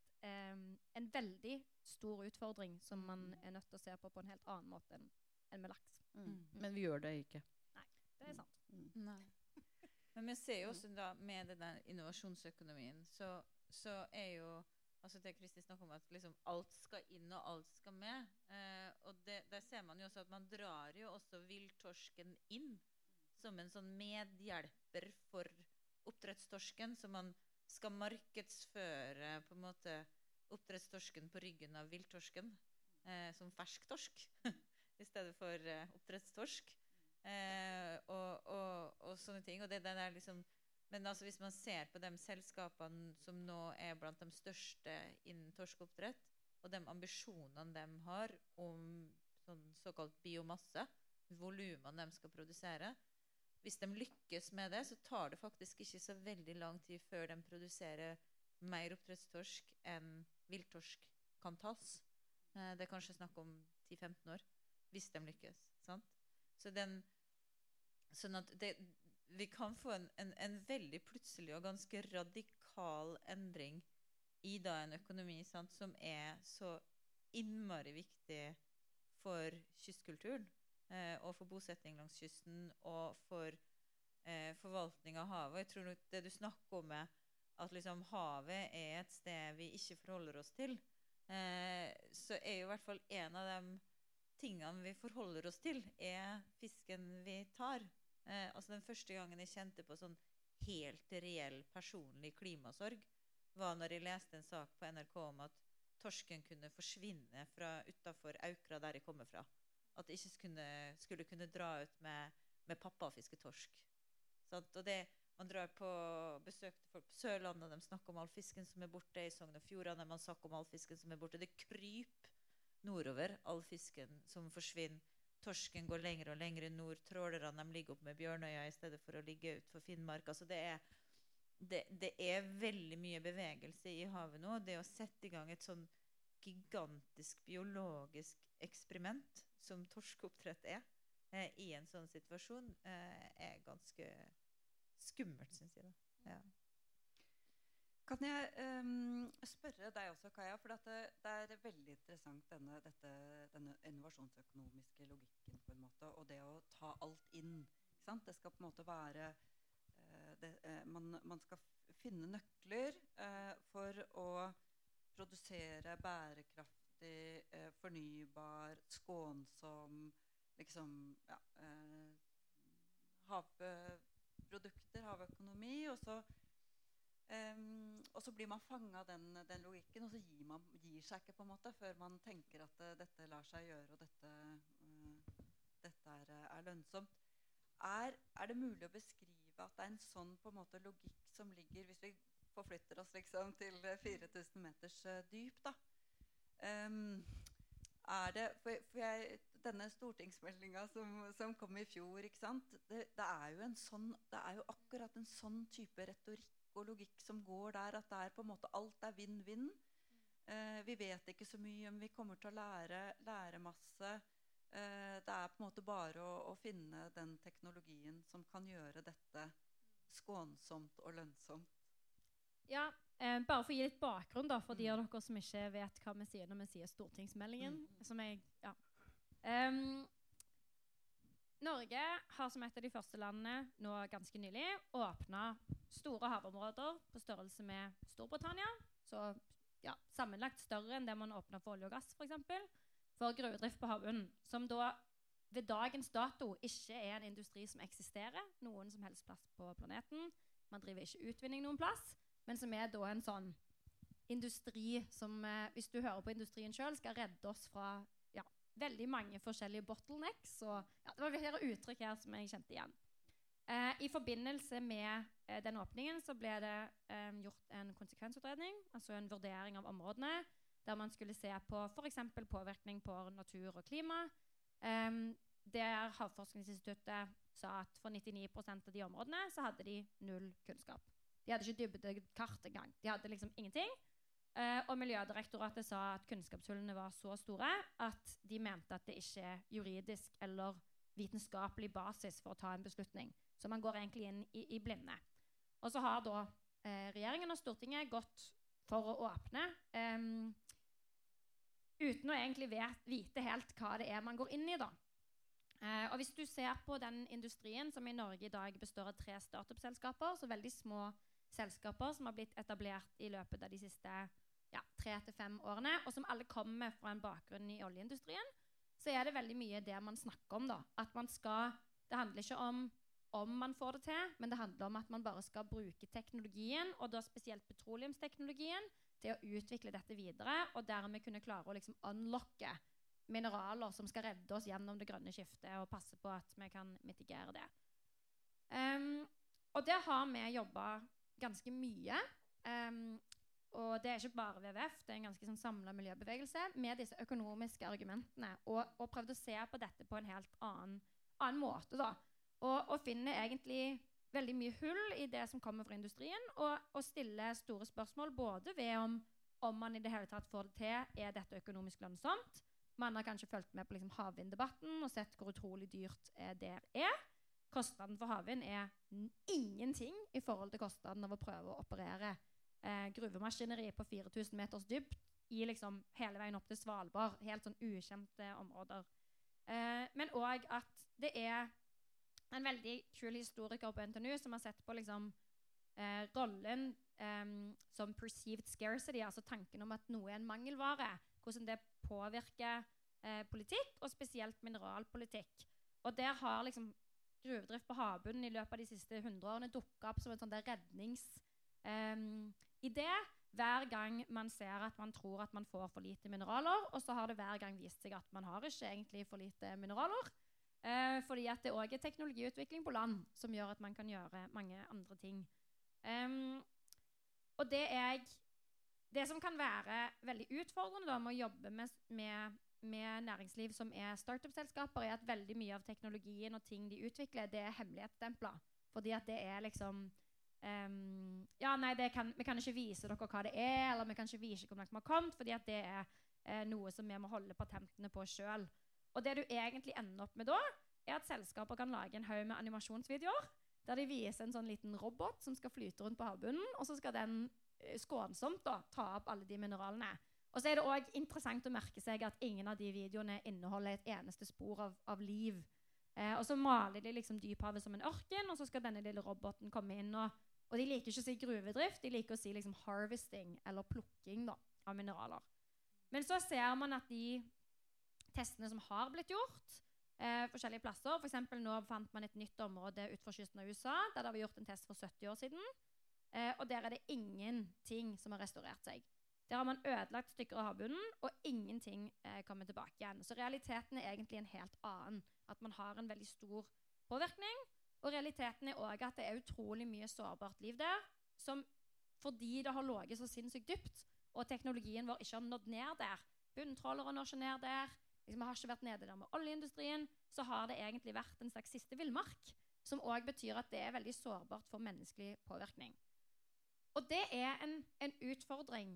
en veldig stor utfordring som man nødt til å se på en helt annen måte enn med laks. Men vi gjør det ikke. Nei, det sant. Nei. Men vi ser jo også da med den innovasjonsøkonomien, så jo altså det Kristi snakker om at liksom alt skal inn og alt skal med, og der ser man jo også at man drar jo også villtorsken inn som en sånn medhjelper for oppdrettstorsken, så man skal markedsføre på en måte oppdrettstorsken på ryggen av villtorsken som fersk torsk i stedet for oppdrettstorsk og sånne ting. Og det liksom, men altså hvis man ser på de selskapene som nå blant de største innen torskeoppdrett, og de ambisjonene de har om sånn såkalt biomasse, volumene de skal produsere, hvis de lykkes med det, så tar det faktisk ikke så veldig lang tid før de produserer mer oppdrettstorsk enn villtorsk kan tas. Det kanskje snakk om 10-15 år, hvis de lykkes, sant? Så sånn at vi kan få en veldig plutselig og ganske radikal endring i en økonomi, sant, som så innmari viktig for kystkulturen, og for bosetting langs kysten, og for forvaltning av havet. Jeg tror nok det du snakker om at liksom havet et sted vi ikke forholder oss til, så jo I hvert fall en av de tingene vi forholder oss til, fisken vi tar. Altså den første gangen jeg kjente på sånn helt reell personlig klimasorg, var når jeg leste en sak på NRK om at torsken kunne forsvinne fra utenfor Aukra der jeg kommer fra. At det ikke skulle kunne dra ut med pappa og fiske torsk. Sant? Og man drar på besøk til folk på Sørlandet, de snakker om all fisken som borte, I Sogn og Fjordane, man snakker om all fisken som borte. Det kryp nordover, all fisken som forsvinner. Torsken går lenger og lenger nord, trålerne de ligger opp med Bjørnøya I stedet for å ligge ut for Finnmark. Altså det veldig mye bevegelse I havet nå. Det å sette I gang et sånn gigantisk biologisk eksperiment som torskeoppdrett I en sånn situasjon ganske skummelt, synes jeg da. Ja. Kan jeg spørre deg også, Kaja, for det veldig interessant denne innovasjonsøkonomiske logikken på en måte, og det å ta alt inn, ikke sant? Det skal på en måte være, man skal finne nøkler for å produsere bærekraftig, fornybar, skånsom, liksom, ja, havprodukter, havøkonomi, og så blir man fanget av den logikken, og så gir seg ikke på en måte, før man tenker at dette lar seg gjøre, og dette lønnsomt. Det mulig å beskrive at det en sånn på en måte logikk som ligger, hvis vi forflytter oss liksom til 4000 meters dyp da, denne stortingsmeldingen som kom I fjor, ikke sant? Det jo akkurat en sånn type retorikk og logikk som går der, at det på en måte alt vinn-vinn. Vi vet ikke så mye om vi kommer til å lære masse. Det på en måte bare å finne den teknologien som kan gjøre dette skånsomt og lønnsomt. Ja, bare for å gi litt bakgrunn da, for de av dere som ikke vet hva vi sier når vi sier stortingsmeldingen, som ja. Norge har som et av de første landene nå ganske nylig åpnet store havområder på størrelse med Storbritannia, så ja, sammenlagt større enn det man åpnet for olje og gass for eksempel, for gruvedrift på havbunnen, som da ved dagens dato ikke en industri som eksisterer noen som helst plass på planeten. Man driver ikke utvinning noen plass, men som da en sånn industri som, hvis du hører på industrien selv, skal redde oss fra veldig mange forskjellige bottlenecks, og ja, det var flere uttrykk her som jeg kjente igjen. I forbindelse med den åpningen så ble det gjort en konsekvensutredning, altså en vurdering av områdene, der man skulle se på for eksempel påvirkning på natur og klima, der Havforskningsinstituttet sa at for 99% av de områdene så hadde de null kunnskap. De hadde ikke dybdekart engang, de hadde liksom ingenting. Og Miljødirektoratet sa at kunnskapshullene var så store at de mente at det ikke juridisk eller vitenskapelig basis for å ta en beslutning. Så man går egentlig inn I blinde. Og så har da regjeringen og Stortinget gått for å åpne uten å egentlig vite helt hva det man går inn I da. Og hvis du ser på den industrien som I Norge I dag består av 3 startup-selskaper, så veldig små selskaper som har blitt etablert I løpet av de siste 3 til 5 årene, og som alle kommer fra en bakgrunn I oljeindustrien, så det veldig mye det man snakker om da. At man skal, det handler ikke om om man får det til, men det handler om at man bare skal bruke teknologien, og da spesielt petroleumsteknologien, til å utvikle dette videre, og dermed kunne klare å liksom unlocke mineraler som skal redde oss gjennom det grønne skiftet, og passe på at vi kan mitigere det. Og der har vi jobbet ganske mye, og det ikke bare WWF, det en ganske sånn samlet miljøbevegelse, med disse økonomiske argumentene, og prøvd å se på dette på en helt annen måte da. Og finne egentlig veldig mye hull i det som kommer fra industrien, og stille store spørsmål både ved om man i det hele tatt får det til, dette økonomisk lønnsomt. Man har kanskje følt med på liksom havvinddebatten og sett hvor utrolig dyrt det Kostnaden for havvind ingenting i forhold til kostnaden av å prøve å operere gruvemaskineri på 4000 meters dypt i liksom hele veien opp til Svalbard, helt sånn ukjente områder. Men også at det en veldig kul historiker på NTNU som har sett på liksom, rollen som perceived scarcity, altså tanken om at noe en mangelvare, hvordan det påvirker politikk, og spesielt mineralpolitikk. Og der har liksom gruvedrift på havbunnen i løpet av de siste 100 årene dukket opp som en sånn der redningsidé hver gang man ser at man tror at man får for lite mineraler, og så har det hver gang vist seg at man har ikke egentlig for lite mineraler, fordi at det også teknologiutvikling på land som gjør at man kan gjøre mange andre ting. Og det som kan være veldig utfordrende da, med å jobbe med næringsliv som startup-selskaper, at veldig mye av teknologien og ting de utvikler, det hemmelighetsstempler. Fordi at det liksom vi kan ikke vise dere hva det eller vi kan ikke vise hvor langt vi har kommet, fordi at det noe som vi må holde patentene på selv. Og det du egentlig ender opp med da, at selskaper kan lage en haug med animasjonsvideoer, der de viser en sånn liten robot som skal flyte rundt på havbunnen, og så skal den skånsomt da, ta opp alle de mineralene. Og så det også interessant å merke seg at ingen av de videoene inneholder et eneste spor av liv. Og så maler de liksom dyphavet som en ørken, og så skal denne lille roboten komme inn, og de liker ikke å si gruvedrift, de liker å si liksom harvesting, eller plukking da, av mineraler. Men så ser man at de testene som har blitt gjort, forskjellige plasser, for eksempel nå fant man et nytt område utenfor kysten av USA, der det var gjort en test for 70 år siden, og der det ingenting som har restaurert seg. Der har man ødelagt stykker av havbunnen, og ingenting kommer tilbake igjen. Så realiteten egentlig en helt annen, at man har en veldig stor påvirkning, og realiteten også at det utrolig mye sårbart liv der, som fordi det har ligget så sinnssykt dypt, og teknologien vår ikke har nådd ned der, bunntrålere når ikke ned der, liksom har ikke vært nede der med oljeindustrien, så har det egentlig vært en slags siste villmark, som også betyr at det veldig sårbart for menneskelig påvirkning. Og det en utfordring,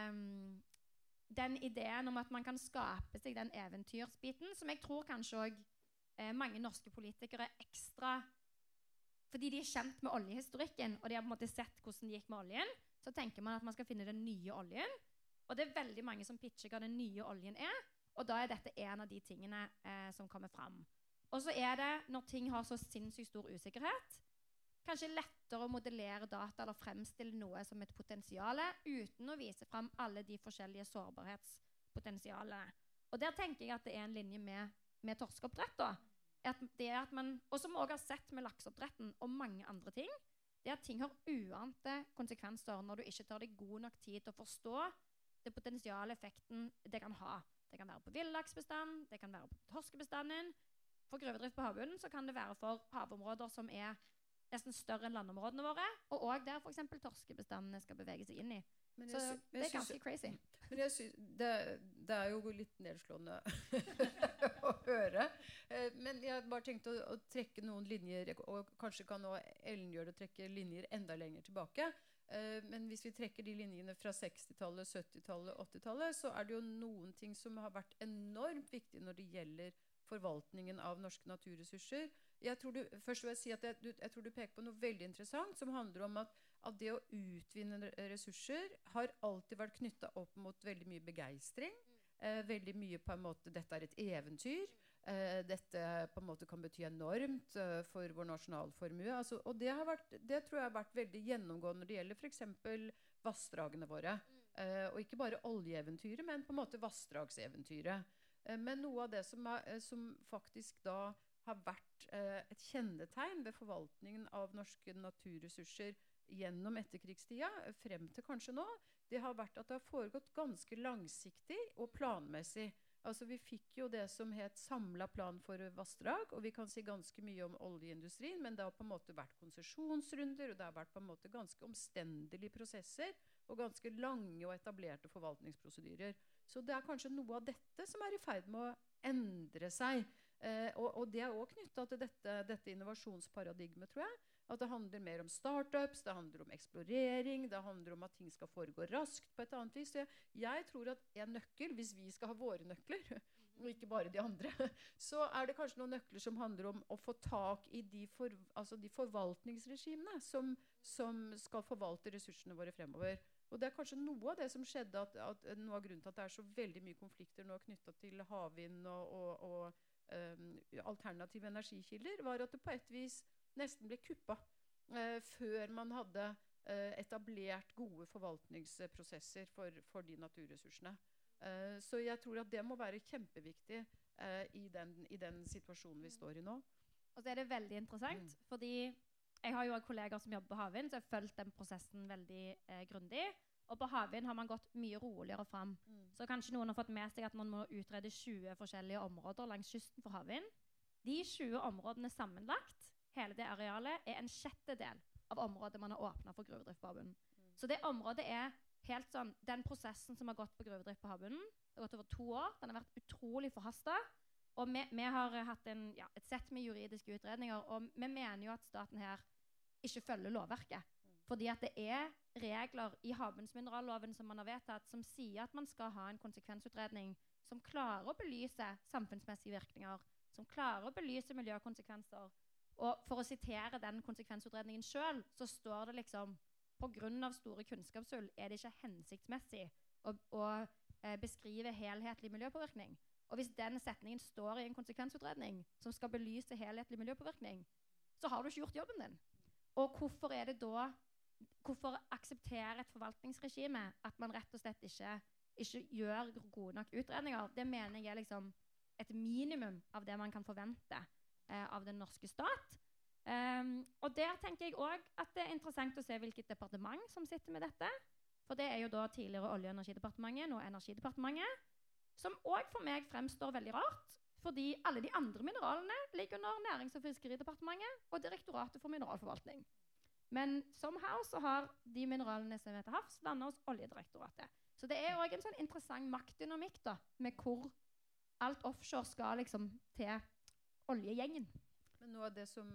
den ideen om at man kan skape seg den eventyrsbiten, som jeg tror kanskje også mange norske politikere ekstra, fordi de kjent med oljehistorikken, og de har på en måte sett hvordan det gikk med oljen, så tenker man at man skal finne den nye oljen, og det veldig mange som pitcher hva den nye oljen og da dette en av de tingene som kommer fram. Og så det, når ting har så sinnssykt stor usikkerhet, kanskje lettere å modellere data eller fremstille noe som et potensiale, uten å vise frem alle de forskjellige sårbarhetspotensialene. Og der tenker jeg at det en linje med torskeoppdrett da, at man, og som også har sett med lakseoppdretten og mange andre ting, det at ting har uante konsekvenser når du ikke tar deg god nok tid til å forstå det potensiale effekten det kan ha. Det kan være på villaksbestand, det kan være på torskebestanden. For gruvedrift på havbunnen så kan det være for havområder som nesten større enn landområdene våre, og også der for eksempel torskebestandene skal bevege seg inn i. Så det ganske crazy. Men jeg synes, det jo litt nedslående å høre. Men jeg bare tenkte å trekke noen linjer, og kanskje kan nå Ellen gjøre det å trekke linjer enda lenger tilbake. Men hvis vi trekker de linjene fra 60-tallet, 70-tallet, 80-tallet, så det jo noen ting som har vært enormt viktig når det gjelder forvaltningen av norske naturressurser. Først vil jeg si at jeg tror du peker på noe veldig interessant, som handler om at det å utvinne ressurser har alltid vært knyttet opp mot veldig mye begeistring. Veldig mye på en måte, dette et eventyr. Dette på en måte kan bety enormt for vår nasjonalformue. Altså, og det tror jeg har vært veldig gjennomgående når det gjelder for eksempel vassdragene våre. Og ikke bare oljeeventyret, men på en måte vassdragseventyret. Men noe av det som faktisk da har vært et kjennetegn ved forvaltningen av norske naturressurser gjennom etterkrigstida, frem til kanskje nå, det har vært at det har foregått ganske langsiktig og planmessig. Altså vi fikk jo det som het samlet plan for vassdrag, og vi kan si ganske mye om oljeindustrien, men det har på en måte vært konsesjonsrunder, og det har vært på en måte ganske omstendelige prosesser, og ganske lange og etablerte forvaltningsprosedyrer. Så det er kanskje noe av dette som er i ferd med å endre seg. Og det er også knyttet til dette innovasjonsparadigmet, tror jeg. At det handler mer om startups, det handler om eksplorering, det handler om at ting skal foregå raskt på et annet vis. Så jeg tror at en nøkkel, hvis vi skal ha våre nøkler, og ikke bare de andre, så er det kanskje noen nøkler som handler om å få tak i de forvaltningsregimene som skal forvalte ressursene våre fremover. Og det er kanskje noe av det som skjedde, at noe av grunnen til at det er så veldig mye konflikter nå knyttet til havvind og alternative energikilder, var at det på et vis nesten ble kuppet før man hadde etablert gode forvaltningsprosesser for de naturressursene. Så jeg tror at det må være kjempeviktig i den situasjonen vi står i nå. Og så er det veldig interessant, fordi jeg har jo også kolleger som jobber på havvind, så jeg har følt den prosessen veldig grundig. Og på havvind har man gått mye roligere frem. Så kanskje noen har fått med seg at man må utrede 20 forskjellige områder langs kysten for havvind. De 20 områdene sammenlagt, hele det arealet, er en sjettedel av området man har åpnet for gruvedrift på havbunnen. Så det området er helt sånn, den prosessen som har gått på gruvedrift på havbunnen, det har gått over 2 år, den har vært utrolig forhastet, og vi har hatt et sett med juridiske utredninger, og vi mener jo at staten her ikke følger lovverket. Fordi at det er regler i havbunnsmineralloven som man har vedtatt, som sier at man skal ha en konsekvensutredning som klarer å belyse samfunnsmessige virkninger, som klarer å belyse miljøkonsekvenser. Og for å sitere den konsekvensutredningen selv, så står det liksom, på grunn av store kunnskapshull er det ikke hensiktsmessig å beskrive helhetlig miljøpåvirkning. Og hvis den setningen står i en konsekvensutredning som skal belyse helhetlig miljøpåvirkning, så har du ikke gjort jobben din. Og hvorfor aksepterer et forvaltningsregime at man rett og slett ikke gjør gode nok utredninger? Det mener jeg er liksom et minimum av det man kan forvente av den norske stat. Og der tenker jeg også at det er interessant å se hvilket departement som sitter med dette. For det er jo da tidligere Olje- og energidepartementet, nå Energidepartementet, som også for meg fremstår veldig rart, fordi alle de andre mineralene ligger under Nærings- og fiskeridepartementet og Direktoratet for mineralforvaltning. Men somehow så har de mineralene som er til havs landet hos Oljedirektoratet. Så det er også en sånn interessant maktdynamikk da, med hvor alt offshore skal liksom til oljegjengen. Men noe av det som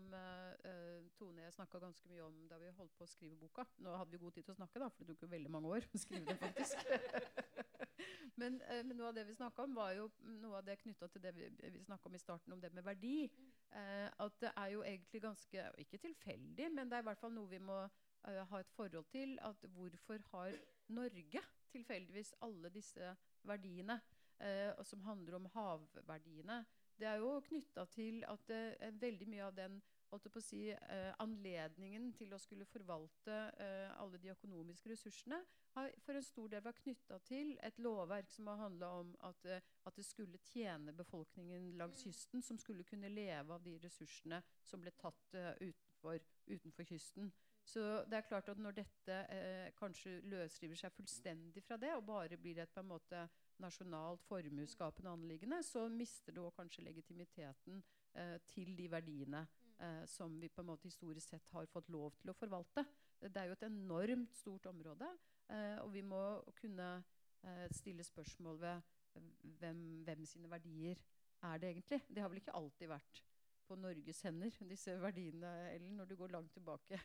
Tone og jeg snakket ganske mye om da vi holdt på å skrive boka. Nå hadde vi god tid til å snakke da, for det tok jo veldig mange år å skrive det faktisk. men noe av det vi snakket om var jo noe av det knyttet til det vi snakket om i starten, om det med verdi. At det er jo egentlig ganske, ikke tilfeldig, men det er i hvert fall noe vi må ha et forhold til, at hvorfor har Norge tilfeldigvis alle disse verdiene, som handler om havverdiene. Det er jo knyttet til at veldig mye av den anledningen til å skulle forvalte alle de økonomiske ressursene har for en stor del vært knyttet til et lovverk som har handlet om at det skulle tjene befolkningen langs kysten, som skulle kunne leve av de ressursene som ble tatt utenfor kysten. Så det er klart at når dette kanskje løsriver seg fullstendig fra det, og bare blir et på en måte nasjonalt formueskapende anliggende, så mister det også kanskje legitimiteten til de verdiene som vi på en måte historisk sett har fått lov til å forvalte. Det er jo et enormt stort område, og vi må kunne stille spørsmål ved hvem sine verdier er det egentlig. Det har vel ikke alltid vært på Norges hender, disse verdiene, eller når du går langt tilbake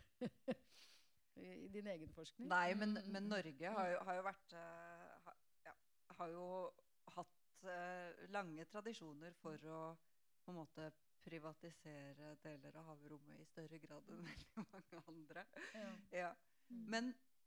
i din egen forskning. Nei, men Norge har jo vært har jo hatt lange tradisjoner for å på en måte privatisere deler av havrommet i større grad enn veldig mange andre. Ja. Men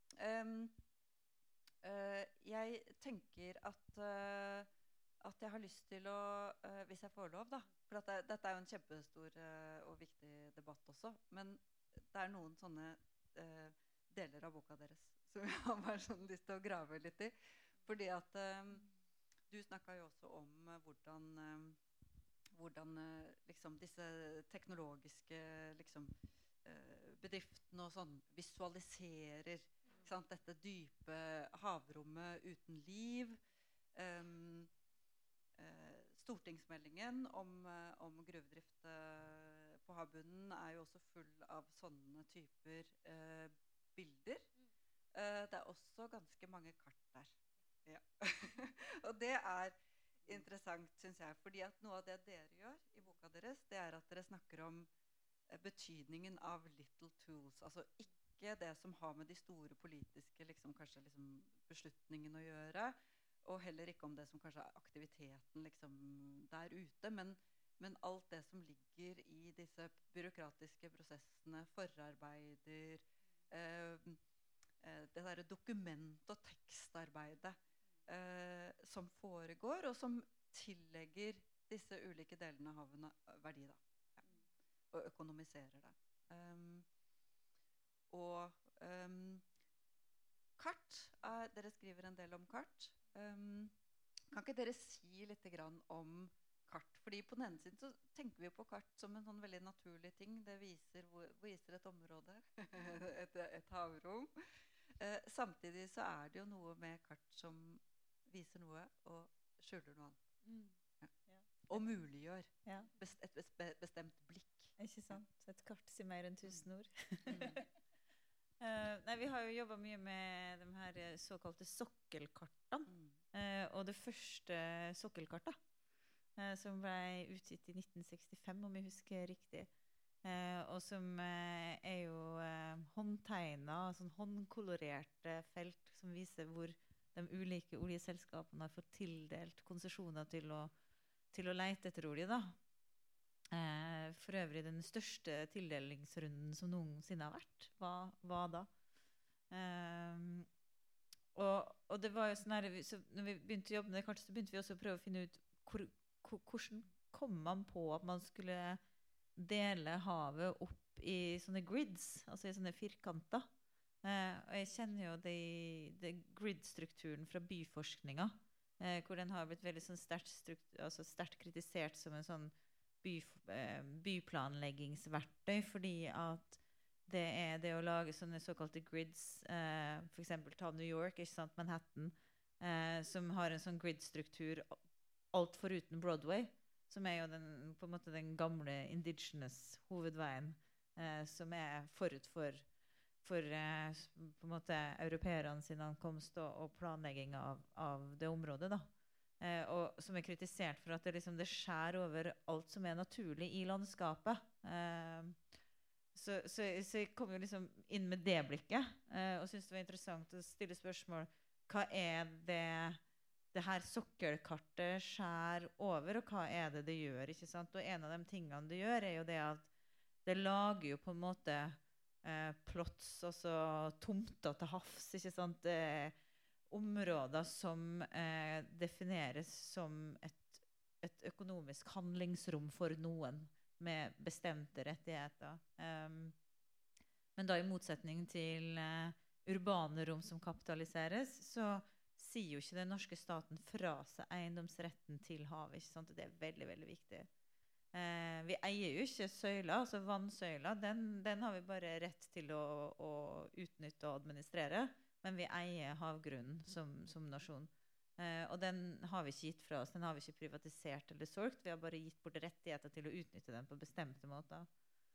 jeg tenker at jeg har lyst til å, hvis jeg får lov da, for dette er jo en kjempestor og viktig debatt også, men det er noen sånne deler av boka deres som jeg har bare sånn lyst til å grave litt i. Fordi at du snakket jo også om hvordan liksom disse teknologiske liksom, bedriftene og sånn visualiserer ikke sant, dette dype havrommet uten liv. Stortingsmeldingen om gruvedrift på havbunnen jo også full av sånne typer bilder. Det også ganske mange kart der. Ja. Og det interessant, synes jeg, fordi at noe av det dere gjør i boka deres, det at dere snakker om betydningen av little tools, altså ikke det som har med de store politiske liksom, kanskje liksom, beslutningene å gjøre, og heller ikke om det som kanskje aktiviteten liksom, der ute, men alt det som ligger i disse byråkratiske prosessene, forarbeider, det der dokument- og tekstarbeidet som foregår, og som tillegger disse ulike delene av havene verdi da. Ja. Og økonomiserer det. Kart, dere skriver en del om kart. Kan ikke dere si litt grann om kart? Fordi på den ene siden så tenker vi på kart som en sånn veldig naturlig ting. Det viser et område, et havrom. Samtidig så det jo noe med kart som viser noe og skjuler noe annet. Ja. Ja. Og muliggjør Ja. et bestemt blikk. Ikke sant? Et kart sier mer enn 1000 ord. Nei, vi har jo jobbet mye med de her såkalte sokkelkartene. Og det første sokkelkartet, som ble utgitt i 1965, om jeg husker riktig. Og som jo håndtegnet, sånn håndkolorerte felt som viser hvor de ulike oljeselskapene har fått tildelt konsesjoner til å lete etter olje da. For øvrig den største tildelingsrunden som noensinne har vært, var da. Og det var jo sånn her, så når vi begynte å jobbe med det kartet, så begynte vi også å prøve å finne ut hvordan kom man på at man skulle dele havet opp i sånne grids, altså i sånne firkanter. Og jeg kjenner jo det grid-strukturen fra byforskninga, hvor den har blitt veldig sånn sterkt kritisert som en sånn byplanleggingsverktøy, fordi at det å lage sånne såkalte grids, for eksempel ta New York, ikke sant, Manhattan, som har en sånn grid-struktur alt foruten Broadway, som jo på en måte den gamle indigenous hovedveien, som forut for på en måte europeerne sin ankomst og planlegging av det området da. Og som kritisert for at det skjær over alt som naturlig i landskapet. Så jeg kom jo inn med det blikket, og synes det var interessant å stille spørsmål, hva det her sokkelkartet skjær over, og hva det gjør, ikke sant? Og en av de tingene det gjør jo det at det lager jo på en måte plots, altså tomter til havs, ikke sant? Områder som defineres som et økonomisk handlingsrom for noen med bestemte rettigheter. Men da i motsetning til urbane rom som kapitaliseres, så sier jo ikke den norske staten fra seg eiendomsretten til havet, ikke sant? Det veldig, veldig viktig. Vi eier jo ikke søyla, altså vannsøyla, den har vi bare rett til å utnytte og administrere, men vi eier havgrunnen som nasjon. Og den har vi ikke gitt fra oss, den har vi ikke privatisert eller solgt, vi har bare gitt bort rettigheter til å utnytte den på bestemte måter.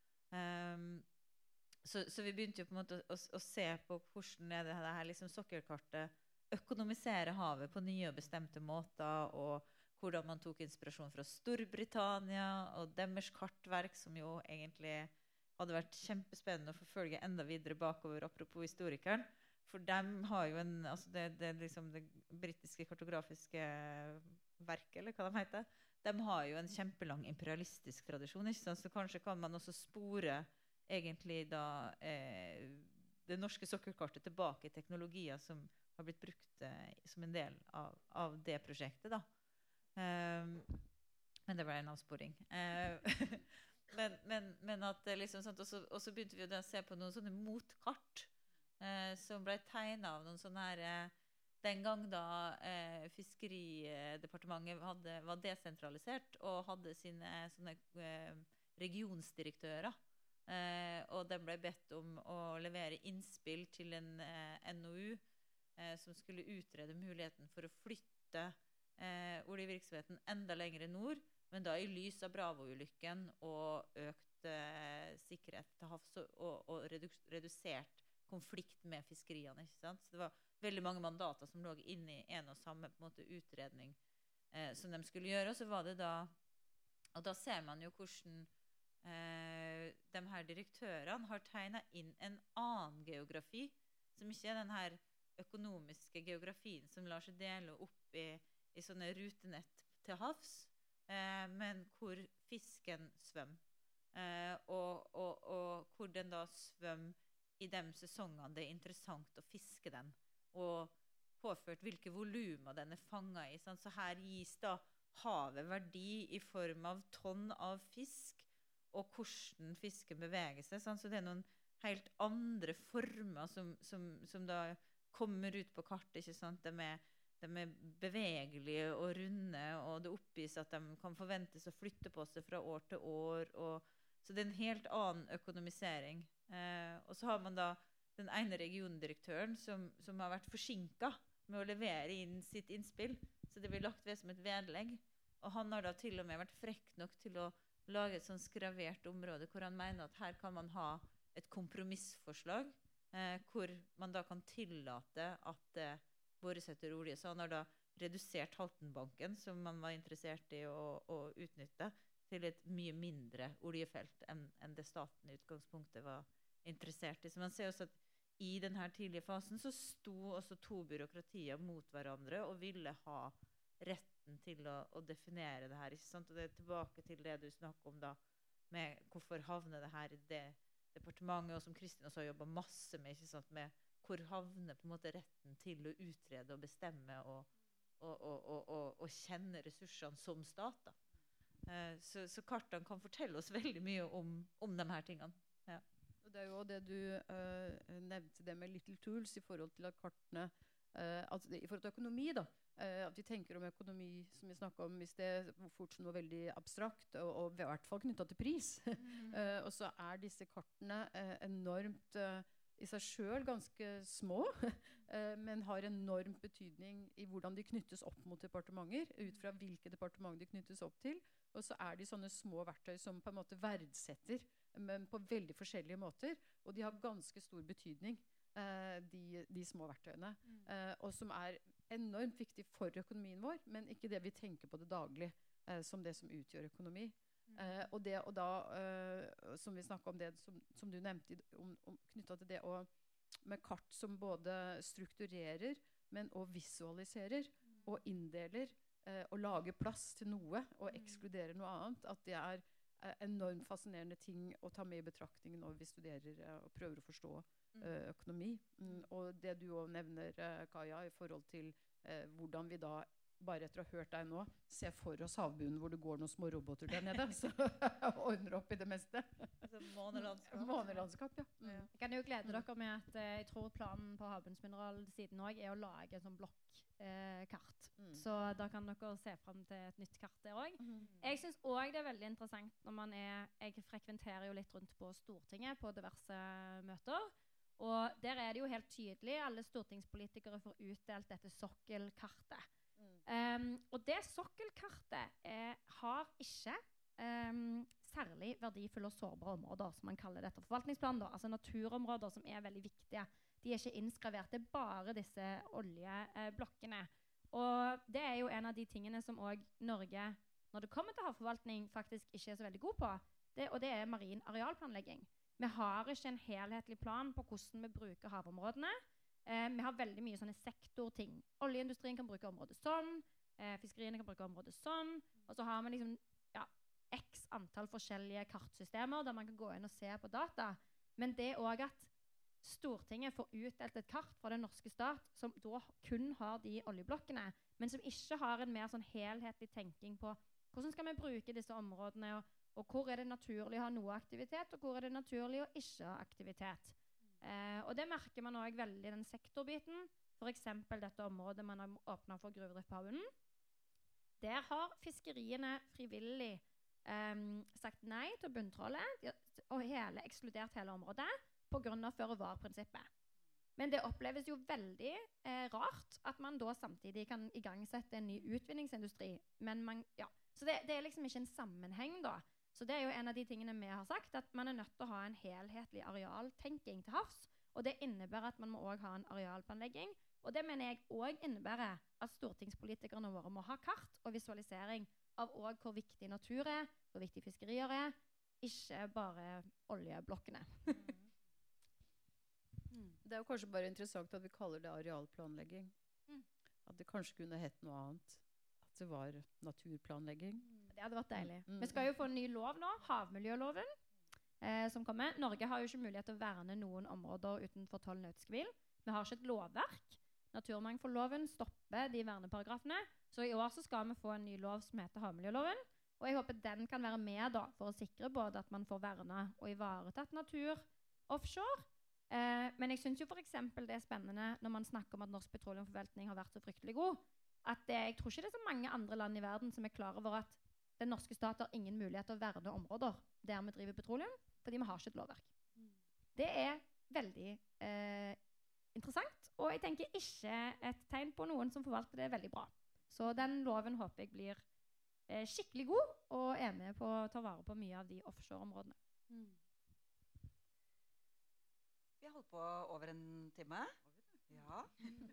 Så vi begynte jo på en måte å se på hvordan det her sokkelkartet økonomiserer havet på nye og bestemte måter, og hvordan man tok inspirasjon fra Storbritannia og deres kartverk, som jo egentlig hadde vært kjempespennende å forfølge enda videre bakover, apropos historikeren. For de har jo det britiske kartografiske verket, eller hva de heter, de har jo en kjempelang imperialistisk tradisjon, ikke sant? Så kanskje kan man også spore egentlig da det norske sokkelkartet tilbake i teknologier som har blitt brukt som en del av det prosjektet da. Men det ble en avsporing. men at sant, og så begynte vi å se på noen sånne motkart som ble tegnet av noen sånne her den gang da Fiskeridepartementet var desentralisert og hadde sine sånne regionsdirektører. Og de ble bedt om å levere innspill til en NOU som skulle utrede muligheten for å flytte oljevirksomheten enda lenger nord, men da i lys av Bravo-ulykken og økt sikkerhet til havs og redusert konflikt med fiskeriene, ikke sant? Så det var veldig mange mandater som lå inne i en og samme på en måte, utredning som de skulle gjøre, og så var det da, og da ser man jo hvordan de her direktørene har tegnet inn en annen geografi, som ikke den her økonomiske geografien som lar seg dele opp i sånne rutenett til havs, men hvor fisken svømmer. Og hvor den da svømmer i de sesongene det er interessant å fiske den, og påført hvilke volumer den er fanget i. Sant? Så her gis da havet verdi i form av tonn av fisk, og hvordan fisken beveger seg. Sant? Så det er noen helt andre former som da kommer ut på kartet, ikke sant? De er bevegelige og runde, og det oppgis at de kan forventes å flytte på seg fra år til år, så det er en helt annen økonomisering. Og så har man da den ene regiondirektøren som har vært forsinket med å levere inn sitt innspill, så det blir lagt ved som et vedlegg. Og han har da til og med vært frekk nok til å lage et sånn skravert område, hvor han mener at her kan man ha et kompromissforslag, hvor man da kan tillate at bores etter olje. Så han har da redusert Haltenbanken, som man var interessert i å utnytte, til et mye mindre oljefelt enn det staten i utgangspunktet var interessert i. Så man ser også at i denne tidlige fasen så sto også to byråkratier mot hverandre og ville ha retten til å definere det her, ikke sant? Og det er tilbake til det du snakker om da, med hvorfor havner det her i det departementet, og som Kristin også har jobbet masse med, ikke sant? Med hvor havner på en måte retten til å utrede og bestemme og kjenne ressursene som stat da. Så kartene kan fortelle oss veldig mye om de her tingene. Ja. Og det er jo det du nevnte det med Little Tools i forhold til at kartene, altså i forhold til økonomi da, at vi tenker om økonomi som vi snakket om, hvis det fort som noe veldig abstrakt, og i hvert fall knyttet til pris. Og så er disse kartene enormt i seg selv ganske små, men har enorm betydning i hvordan de knyttes opp mot departementer, ut fra hvilke departementer de knyttes opp til. Og så er de sånne små verktøy som på en måte verdsetter, men på veldig forskjellige måter. Og de har ganske stor betydning, de små verktøyene. Og som er enormt viktig for økonomien vår, men ikke det vi tenker på det daglig, som det som utgjør økonomi. Og da, som vi snakket om det, som du nevnte, knyttet til det med kart som både strukturerer, men også visualiserer, og inndeler, og lager plass til noe, og ekskluderer noe annet, at det er enormt fascinerende ting å ta med i betraktningen når vi studerer og prøver å forstå økonomi. Og det du også nevner, Kaja, i forhold til hvordan vi da bare etter å ha hørt deg nå, se for oss havbunnen hvor det går noen små roboter der nede, så ordner opp i det meste. Månelandskap, ja. Jeg kan jo glede dere med at jeg tror planen på havbunnsmineralsiden også er å lage en sånn blokkkart. Så da kan dere se frem til et nytt kart der også. Jeg synes også det er veldig interessant når jeg frekventerer jo litt rundt på Stortinget på diverse møter, og der er det jo helt tydelig, alle stortingspolitikere får utdelt dette sokkelkartet. Og det sokkelkartet har ikke særlig verdifulle og sårbare områder, som man kaller dette forvaltningsplanen, altså naturområder som er veldig viktige. De er ikke innskravert, det er bare disse oljeblokkene. Og det er jo en av de tingene som også Norge, når det kommer til havforvaltning, faktisk ikke er så veldig god på, og det er marin arealplanlegging. Vi har ikke en helhetlig plan på hvordan vi bruker havområdene. Vi har veldig mye sånne sektorting. Oljeindustrien kan bruke området sånn, fiskeriene kan bruke området sånn, og så har vi liksom x antall forskjellige kartsystemer der man kan gå inn og se på data. Men det er også at Stortinget får utdelt et kart fra den norske stat som da kun har de oljeblokkene, men som ikke har en mer sånn helhetlig tenking på hvordan skal vi bruke disse områdene, og hvor er det naturlig å ha noe aktivitet, og hvor er det naturlig å ikke ha aktivitet. Og det merker man også veldig i den sektorbiten, For eksempel dette området man har åpnet for gruvedrift på havbunnen. Der har fiskeriene frivillig sagt nei til bunntrålet og ekskludert hele området på grunn av føre-var-prinsippet. Men det oppleves jo veldig rart at man da samtidig kan igangsette en ny utvinningsindustri. Men så det er liksom ikke en sammenheng da. Så det er jo en av de tingene vi har sagt, at man er nødt til å ha en helhetlig arealtenking til havs. Og det innebærer at man må også ha en arealplanlegging. Og det mener jeg også innebærer at stortingspolitikerne våre må ha kart og visualisering av også hvor viktig natur er, hvor viktig fiskerier er, ikke bare oljeblokkene. Det er jo kanskje bare interessant at vi kaller det arealplanlegging. At det kanskje kunne hett noe annet. At det var naturplanlegging. Det hadde vært deilig. Vi skal jo få en ny lov nå, havmiljøloven, som kommer. Norge har jo ikke mulighet til å verne noen områder utenfor 12 nautiske mil. Vi har ikke et lovverk. Naturmangfoldloven stopper de verneparagrafene. Så i år så skal vi få en ny lov som heter havmiljøloven. Og jeg håper den kan være med da, for å sikre både at man får verna og ivaretatt natur offshore. Men jeg synes jo for eksempel det er spennende når man snakker om at norsk petroleumsforvaltning har vært så fryktelig god, at jeg tror ikke det er så mange andre land i verden som er klar over at den norske stat har ingen mulighet til å verne områder der vi driver petroleum, fordi vi har ikke et lovverk. Det er veldig interessant, og jeg tenker ikke et tegn på noen som forvalter det veldig bra. Så den loven håper jeg blir skikkelig god, og er med på å ta vare på mye av de offshore-områdene. Vi har holdt på over en time. Ja.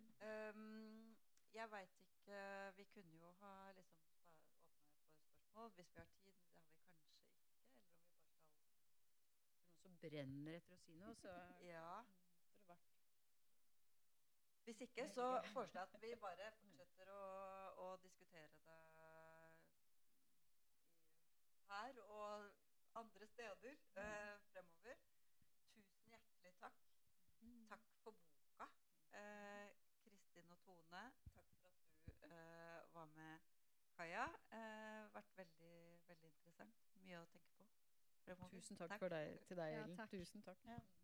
Jeg vet ikke, vi kunne jo ha liksom åpnet for spørsmål hvis vi har tid. Det har vi kanskje ikke, eller om vi bare skal... Noen som brenner etter å si noe, så... Ja. Hvis ikke, så foreslår jeg at vi bare fortsetter å diskutere det her og andre steder fremover. Tusen hjertelig takk. Takk for boka. Kristin og Tone, takk for at du var med, Kaja. Vært veldig, veldig interessant. Mye å tenke på fremover. Tusen takk for deg, til deg, Ellen. Ja, takk. Tusen takk. Ja.